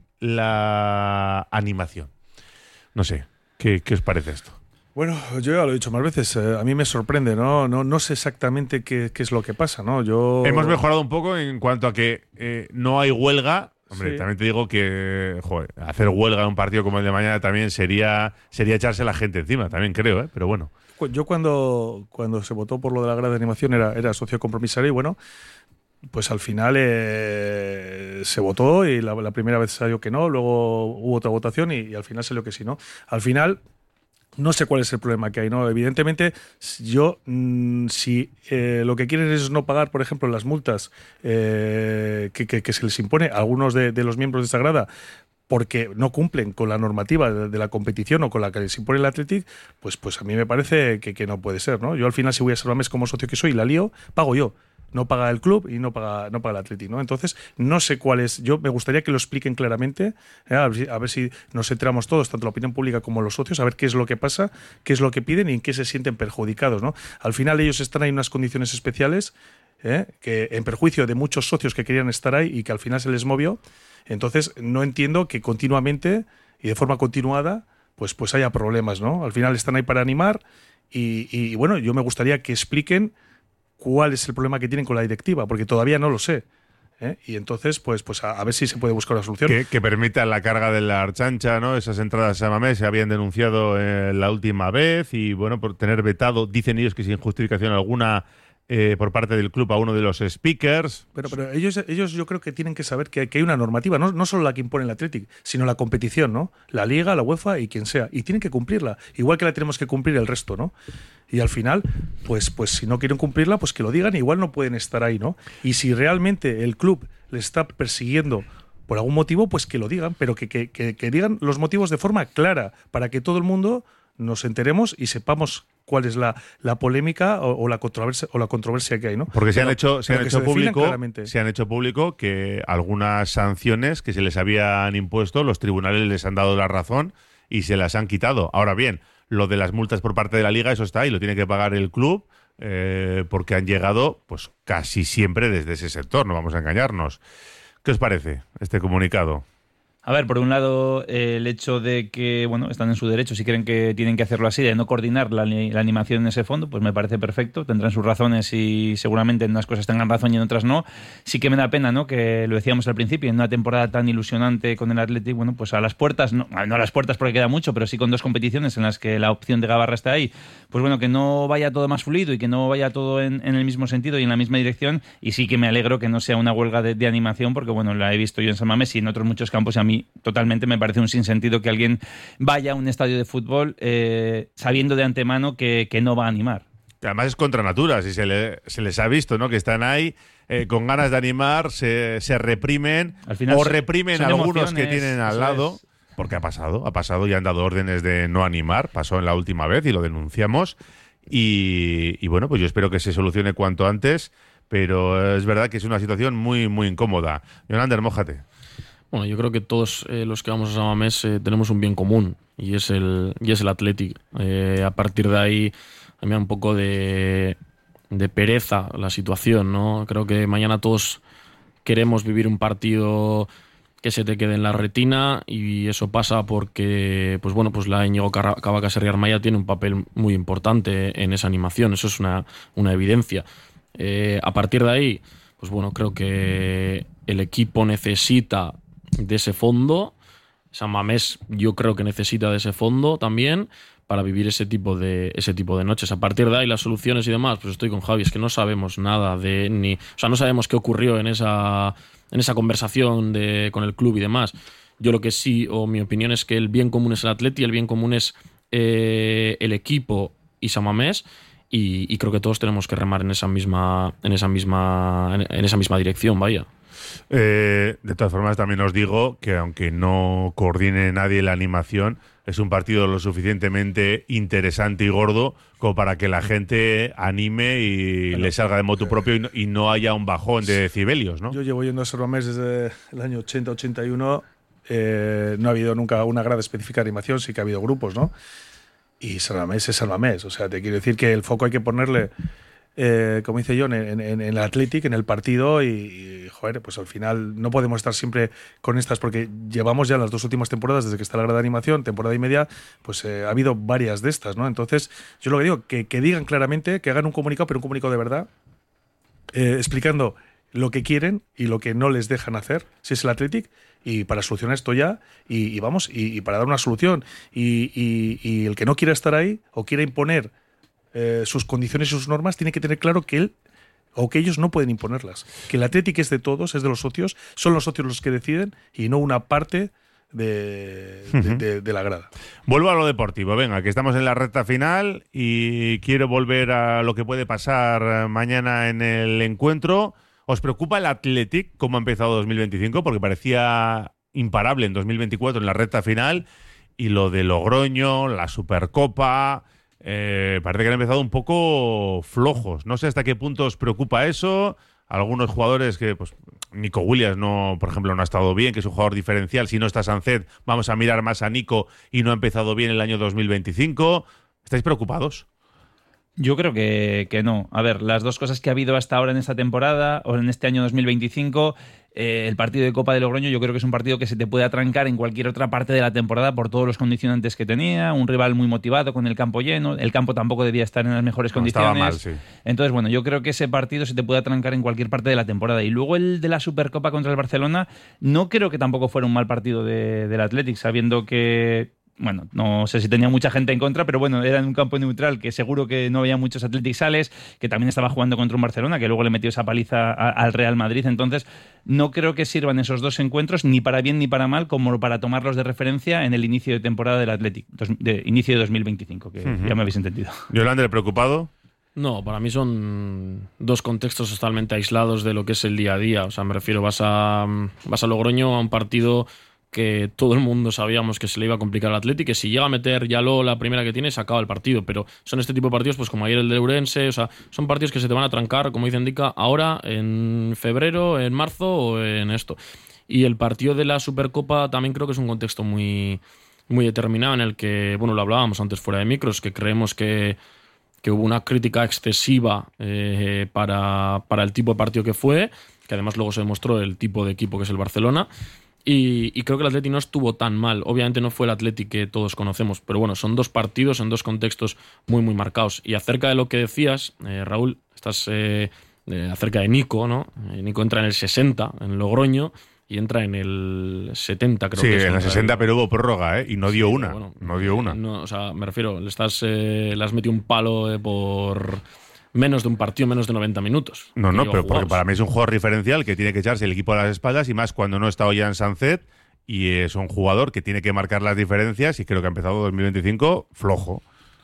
la animación. No sé, ¿qué, qué os parece esto? Bueno, yo ya lo he dicho más veces, eh, a mí me sorprende, ¿no? No, no sé exactamente qué, qué es lo que pasa, ¿no? Yo... Hemos mejorado un poco en cuanto a que eh, no hay huelga. Hombre, sí. También te digo que joder, hacer huelga en un partido como el de mañana también sería, sería echarse la gente encima, también creo, ¿eh? Pero bueno. Yo cuando, cuando se votó por lo de la grada de animación era, era socio compromisario y bueno, pues al final eh, se votó y la, la primera vez salió que no, luego hubo otra votación y, y al final salió que sí, ¿no? Al final... No sé cuál es el problema que hay, ¿no? Evidentemente, yo, mmm, si eh, lo que quieren es no pagar, por ejemplo, las multas eh, que, que, que se les impone a algunos de, de los miembros de esta grada porque no cumplen con la normativa de, de la competición o con la que les impone el Athletic, pues, pues a mí me parece que, que no puede ser, ¿no? Yo al final, si voy a San Mamés como socio que soy y la lío, pago yo. No paga el club y no paga, no paga el Athletic, ¿no? Entonces, no sé cuál es. Yo me gustaría que lo expliquen claramente, ¿eh? a, ver si, a ver si nos enteramos todos, tanto la opinión pública como los socios, a ver qué es lo que pasa, qué es lo que piden y en qué se sienten perjudicados, ¿no? Al final ellos están ahí en unas condiciones especiales, ¿eh? que en perjuicio de muchos socios que querían estar ahí y que al final se les movió. Entonces, no entiendo que continuamente y de forma continuada pues, pues haya problemas, ¿no? Al final están ahí para animar y, y bueno, yo me gustaría que expliquen cuál es el problema que tienen con la directiva, porque todavía no lo sé. ¿eh? Y entonces, pues, pues a, a ver si se puede buscar una solución. Que, que permita la carga de la Archancha, ¿no? Esas entradas a Mamés se habían denunciado eh, la última vez y, bueno, por tener vetado, dicen ellos que sin justificación alguna, eh, por parte del club a uno de los speakers. Pero, pero ellos, ellos yo creo que tienen que saber que hay, que hay una normativa, no, no solo la que impone el Athletic, sino la competición, ¿no? La Liga, la UEFA y quien sea. Y tienen que cumplirla, igual que la tenemos que cumplir el resto, ¿no? Y al final, pues, pues si no quieren cumplirla, pues que lo digan, igual no pueden estar ahí, ¿no? Y si realmente el club le está persiguiendo por algún motivo, pues que lo digan, pero que, que, que, que digan los motivos de forma clara, para que todo el mundo nos enteremos y sepamos cuál es la, la polémica o, o la controversia o la controversia que hay, ¿no? Porque se pero, han hecho, se han hecho se público, se han hecho público que algunas sanciones que se les habían impuesto, los tribunales les han dado la razón y se las han quitado. Ahora bien, lo de las multas por parte de la Liga, eso está ahí, lo tiene que pagar el club, eh, porque han llegado pues casi siempre desde ese sector, no vamos a engañarnos. ¿Qué os parece este comunicado? A ver, por un lado, eh, el hecho de que, bueno, están en su derecho, si creen que tienen que hacerlo así, de no coordinar la, la animación en ese fondo, pues me parece perfecto, tendrán sus razones y seguramente en unas cosas tengan razón y en otras no. Sí que me da pena, ¿no?, que lo decíamos al principio, en una temporada tan ilusionante con el Athletic, bueno, pues a las puertas, no, no a las puertas porque queda mucho, pero sí con dos competiciones en las que la opción de Gabarra está ahí, pues bueno, que no vaya todo más fluido y que no vaya todo en, en el mismo sentido y en la misma dirección, y sí que me alegro que no sea una huelga de, de animación, porque bueno, la he visto yo en San Mamés y en otros muchos campos, y a mí totalmente me parece un sinsentido que alguien vaya a un estadio de fútbol eh, sabiendo de antemano que, que no va a animar. Además es contra natura, si se, le, se les ha visto, ¿no?, que están ahí eh, con ganas de animar, se, se reprimen al final o son, reprimen son algunos emociones, que tienen al lado, es. Porque ha pasado, ha pasado y han dado órdenes de no animar, pasó en la última vez y lo denunciamos, y, y bueno, pues yo espero que se solucione cuanto antes, pero es verdad que es una situación muy, muy incómoda. Yolander, mójate. Bueno, yo creo que todos eh, los que vamos a San Mamés eh, tenemos un bien común, y es el y es el Athletic. Eh, a partir de ahí, a mí me da un poco de, de pereza la situación, ¿no? Creo que mañana todos queremos vivir un partido que se te quede en la retina, y eso pasa porque, pues bueno, pues la Íñigo Cabacas Herri Armaya tiene un papel muy importante en esa animación, eso es una, una evidencia. Eh, a partir de ahí, pues bueno, creo que el equipo necesita de ese fondo. San Mamés yo creo que necesita de ese fondo también para vivir ese tipo de ese tipo de noches. A partir de ahí las soluciones y demás, pues estoy con Javi, es que no sabemos nada de ni, o sea, no sabemos qué ocurrió en esa en esa conversación de con el club y demás. Yo lo que sí, o mi opinión es que el bien común es el Atleti, el bien común es eh, el equipo y San Mamés. Y, y creo que todos tenemos que remar en esa misma en esa misma en, en esa misma dirección, vaya. Eh, de todas formas, también os digo que aunque no coordine nadie la animación, es un partido lo suficientemente interesante y gordo como para que la gente anime y bueno, le salga de motu propio y no, y no haya un bajón de decibelios, ¿no? Yo llevo yendo a San Mamés desde el año ochenta ochenta y uno. Eh, no ha habido nunca una grada específica de animación, sí que ha habido grupos, ¿no? Y San Mamés es San Mamés. O sea, te quiero decir que el foco hay que ponerle, eh, como dice John, en, en, en el Athletic, en el partido, y, y, joder, pues al final no podemos estar siempre con estas, porque llevamos ya las dos últimas temporadas, desde que está la grada de animación, temporada y media, pues eh, ha habido varias de estas, ¿no? Entonces, yo lo que digo, que, que digan claramente, que hagan un comunicado, pero un comunicado de verdad, eh, explicando lo que quieren y lo que no les dejan hacer, si es el Athletic, y para solucionar esto ya, y, y vamos, y, y para dar una solución. Y, y, y el que no quiera estar ahí o quiera imponer eh, sus condiciones y sus normas, tiene que tener claro que él o que ellos no pueden imponerlas. Que el Athletic es de todos, es de los socios, son los socios los que deciden y no una parte de, de, uh-huh. de, de la grada. Vuelvo a lo deportivo, venga, que estamos en la recta final y quiero volver a lo que puede pasar mañana en el encuentro. ¿Os preocupa el Athletic cómo ha empezado dos mil veinticinco? Porque parecía imparable en dos mil veinticuatro en la recta final, y lo de Logroño, la Supercopa, eh, parece que han empezado un poco flojos. No sé hasta qué punto os preocupa eso. Algunos jugadores que, pues, Nico Williams, no, por ejemplo, no ha estado bien, que es un jugador diferencial. Si no está Sancet, vamos a mirar más a Nico, y no ha empezado bien el año dos mil veinticinco. ¿Estáis preocupados? Yo creo que, que no. A ver, las dos cosas que ha habido hasta ahora en esta temporada o en este año dos mil veinticinco, eh, el partido de Copa de Logroño, yo creo que es un partido que se te puede atrancar en cualquier otra parte de la temporada por todos los condicionantes que tenía, un rival muy motivado con el campo lleno, el campo tampoco debía estar en las mejores no, condiciones. Estaba mal, sí. Entonces, bueno, yo creo que ese partido se te puede atrancar en cualquier parte de la temporada. Y luego el de la Supercopa contra el Barcelona, no creo que tampoco fuera un mal partido de, del Athletic, sabiendo que... Bueno, no sé si tenía mucha gente en contra, pero bueno, era en un campo neutral que seguro que no había muchos Athletic Sales, que también estaba jugando contra un Barcelona, que luego le metió esa paliza a, al Real Madrid. Entonces, no creo que sirvan esos dos encuentros ni para bien ni para mal, como para tomarlos de referencia en el inicio de temporada del Athletic, dos, de inicio de dos mil veinticinco, que uh-huh. ya me habéis entendido. Yolander, ¿preocupado? No, para mí son dos contextos totalmente aislados de lo que es el día a día. O sea, me refiero, vas a, vas a Logroño a un partido que todo el mundo sabíamos que se le iba a complicar al Athletic, que si llega a meter Yaló la primera que tiene, se acaba el partido, pero son este tipo de partidos, pues como ayer el de Ourense, o sea, son partidos que se te van a trancar, como dice Indica, ahora, en febrero, en marzo o en esto. Y el partido de la Supercopa también creo que es un contexto muy, muy determinado, en el que, bueno, lo hablábamos antes fuera de micros, que creemos que, que hubo una crítica excesiva eh, para, para el tipo de partido que fue, que además luego se demostró el tipo de equipo que es el Barcelona. Y, y creo que el Atleti no estuvo tan mal. Obviamente no fue el Atleti que todos conocemos, pero bueno, son dos partidos en dos contextos muy, muy marcados. Y acerca de lo que decías, eh, Raúl, estás eh, eh, acerca de Nico, ¿no? Eh, Nico entra en el sesenta, en Logroño, y entra en el setenta, creo sí, que es. Sí, en el sesenta, el... pero hubo prórroga, ¿eh? Y no dio sí, una. Bueno, no dio una. No, o sea, me refiero, le, estás, eh, le has metido un palo eh, por menos de un partido, menos de noventa minutos. No, no, pero porque para mí es un jugador diferencial que tiene que echarse el equipo a las espaldas, y más cuando no está Ollán Sánchez, y es un jugador que tiene que marcar las diferencias, y creo que ha empezado dos mil veinticinco flojo.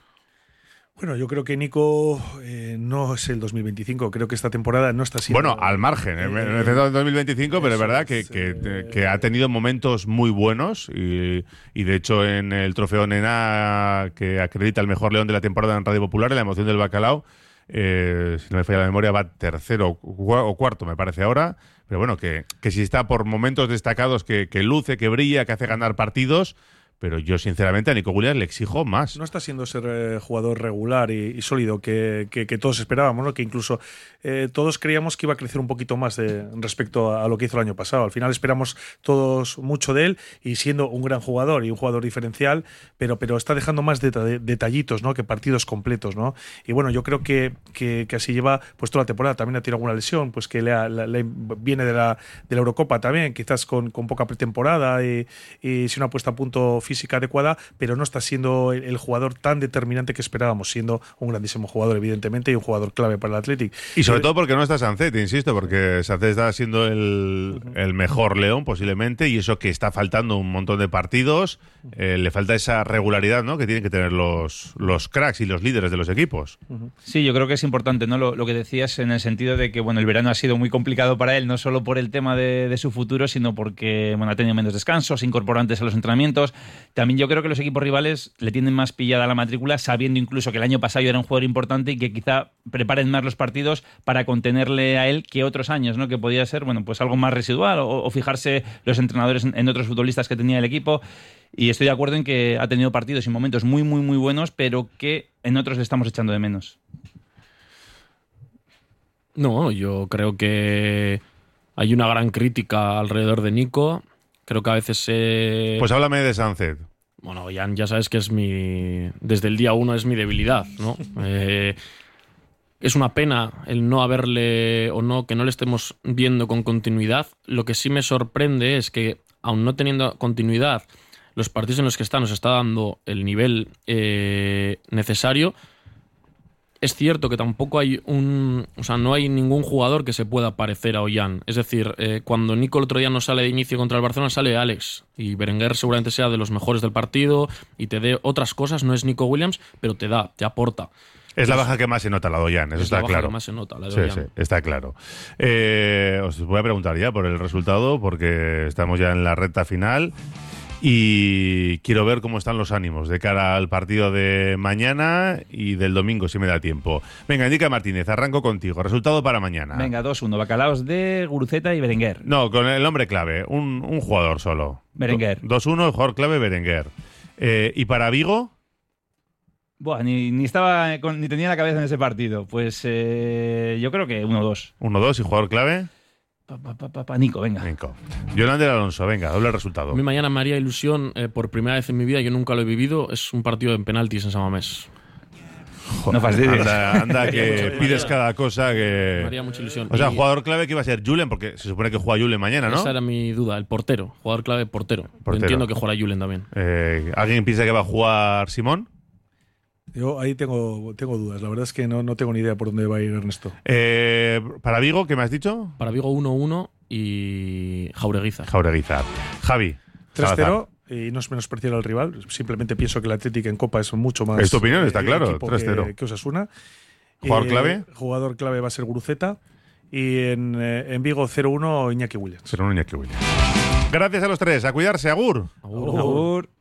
Bueno, yo creo que Nico eh, no es el dos mil veinticinco. Creo que esta temporada no está siendo... Bueno, al margen. Eh, me he centrado en dos mil veinticinco, pero es verdad que, que, eh, que ha tenido momentos muy buenos. Y, y de hecho, en el trofeo Nena, que acredita el mejor León de la temporada en Radio Popular, en la emoción del Bacalao, eh, si no me falla la memoria, va tercero o cuarto, me parece ahora. Pero bueno, que, que si está por momentos destacados, que, que luce, que brilla, que hace ganar partidos. Pero yo, sinceramente, a Nico Williams le exijo más. No está siendo ese eh, jugador regular y, y sólido que, que, que todos esperábamos, ¿no? Que incluso eh, todos creíamos que iba a crecer un poquito más de, respecto a, a lo que hizo el año pasado. Al final esperamos todos mucho de él, y siendo un gran jugador y un jugador diferencial, pero, pero está dejando más deta- detallitos, ¿no? Que partidos completos, ¿no? Y bueno, yo creo que, que, que así lleva pues toda la temporada. También ha tenido alguna lesión, pues que le, ha, le, le viene de la, de la Eurocopa también, quizás con, con poca pretemporada y, y sin una puesta a punto física adecuada, pero no está siendo el, el jugador tan determinante que esperábamos, siendo un grandísimo jugador, evidentemente, y un jugador clave para el Athletic. Y sobre todo porque no está Sánchez, insisto, porque Sánchez está siendo el, uh-huh. el mejor León, posiblemente, y eso que está faltando un montón de partidos, eh, le falta esa regularidad, ¿no? Que tienen que tener los, los cracks y los líderes de los equipos. Uh-huh. Sí, yo creo que es importante, ¿no? Lo, lo que decías, en el sentido de que, bueno, el verano ha sido muy complicado para él, no solo por el tema de, de su futuro, sino porque, bueno, ha tenido menos descansos, se incorporó antes a los entrenamientos. También yo creo que los equipos rivales le tienen más pillada la matrícula, sabiendo incluso que el año pasado era un jugador importante y que quizá preparen más los partidos para contenerle a él que otros años, ¿no? Que podía ser, bueno, pues algo más residual, o, o fijarse los entrenadores en, en otros futbolistas que tenía el equipo. Y estoy de acuerdo en que ha tenido partidos y momentos muy, muy, muy buenos, pero que en otros le estamos echando de menos. No, yo creo que hay una gran crítica alrededor de Nico. Creo que a veces... Eh... Pues háblame de Sánchez. Bueno, ya, ya sabes que es mi... Desde el día uno es mi debilidad, ¿no? eh, es una pena el no haberle... o no que no le estemos viendo con continuidad. Lo que sí me sorprende es que, aun no teniendo continuidad, los partidos en los que está nos está dando el nivel eh, necesario. Es cierto que tampoco hay un... O sea, no hay ningún jugador que se pueda parecer a Ollán. Es decir, eh, cuando Nico el otro día no sale de inicio contra el Barcelona, sale Alex. Y Berenguer seguramente sea de los mejores del partido y te dé otras cosas. No es Nico Williams, pero te da, te aporta. Es la baja que más se nota, la de Ollán, eso es está la baja claro. Que más se nota, la de sí, Ollán. sí, está claro. Eh, os voy a preguntar ya por el resultado, porque estamos ya en la recta final. Y quiero ver cómo están los ánimos de cara al partido de mañana y del domingo, si me da tiempo. Venga, indica Martínez, arranco contigo. Resultado para mañana. Venga, dos uno. Bacalaos de Guruceta y Berenguer. No, con el hombre clave. Un, un jugador solo. Berenguer. dos uno, el jugador clave, Berenguer. Eh, ¿Y para Vigo? Buah, ni, ni estaba con, ni tenía la cabeza en ese partido. Pues eh, yo creo que uno dos. uno dos, ¿y jugador clave? Pa, pa, pa, pa, pa, Nico, venga. Nico. Yolander Alonso, venga, doble resultado. A mí mañana me haría ilusión, eh, por primera vez en mi vida, yo nunca lo he vivido, es un partido en penaltis en San Mamés. Joder, no fastidies. Anda, anda que pides cada cosa que... Me haría mucha ilusión. O sea, y... jugador clave que iba a ser Julen, porque se supone que juega Julen mañana, ¿no? Esa era mi duda, el portero. Jugador clave, portero. portero. Entiendo que jugará Julen también. Eh, ¿Alguien piensa que va a jugar Simón? Yo ahí tengo, tengo dudas. La verdad es que no, no tengo ni idea por dónde va a ir Ernesto. Eh, ¿Para Vigo, qué me has dicho? Para Vigo uno uno y Jaureguizar. Jaureguizar. Javi. tres cero y no es menospreciar al rival. Simplemente pienso que el Atlético en Copa es mucho más... Es tu opinión, está claro. tres cero. Que, que Osasuna. ¿Jugador eh, clave? Jugador clave va a ser Guruceta. Y en, eh, en Vigo cero uno Iñaki Williams. cero uno Iñaki Williams. Gracias a los tres. A cuidarse. Agur. Agur. Agur.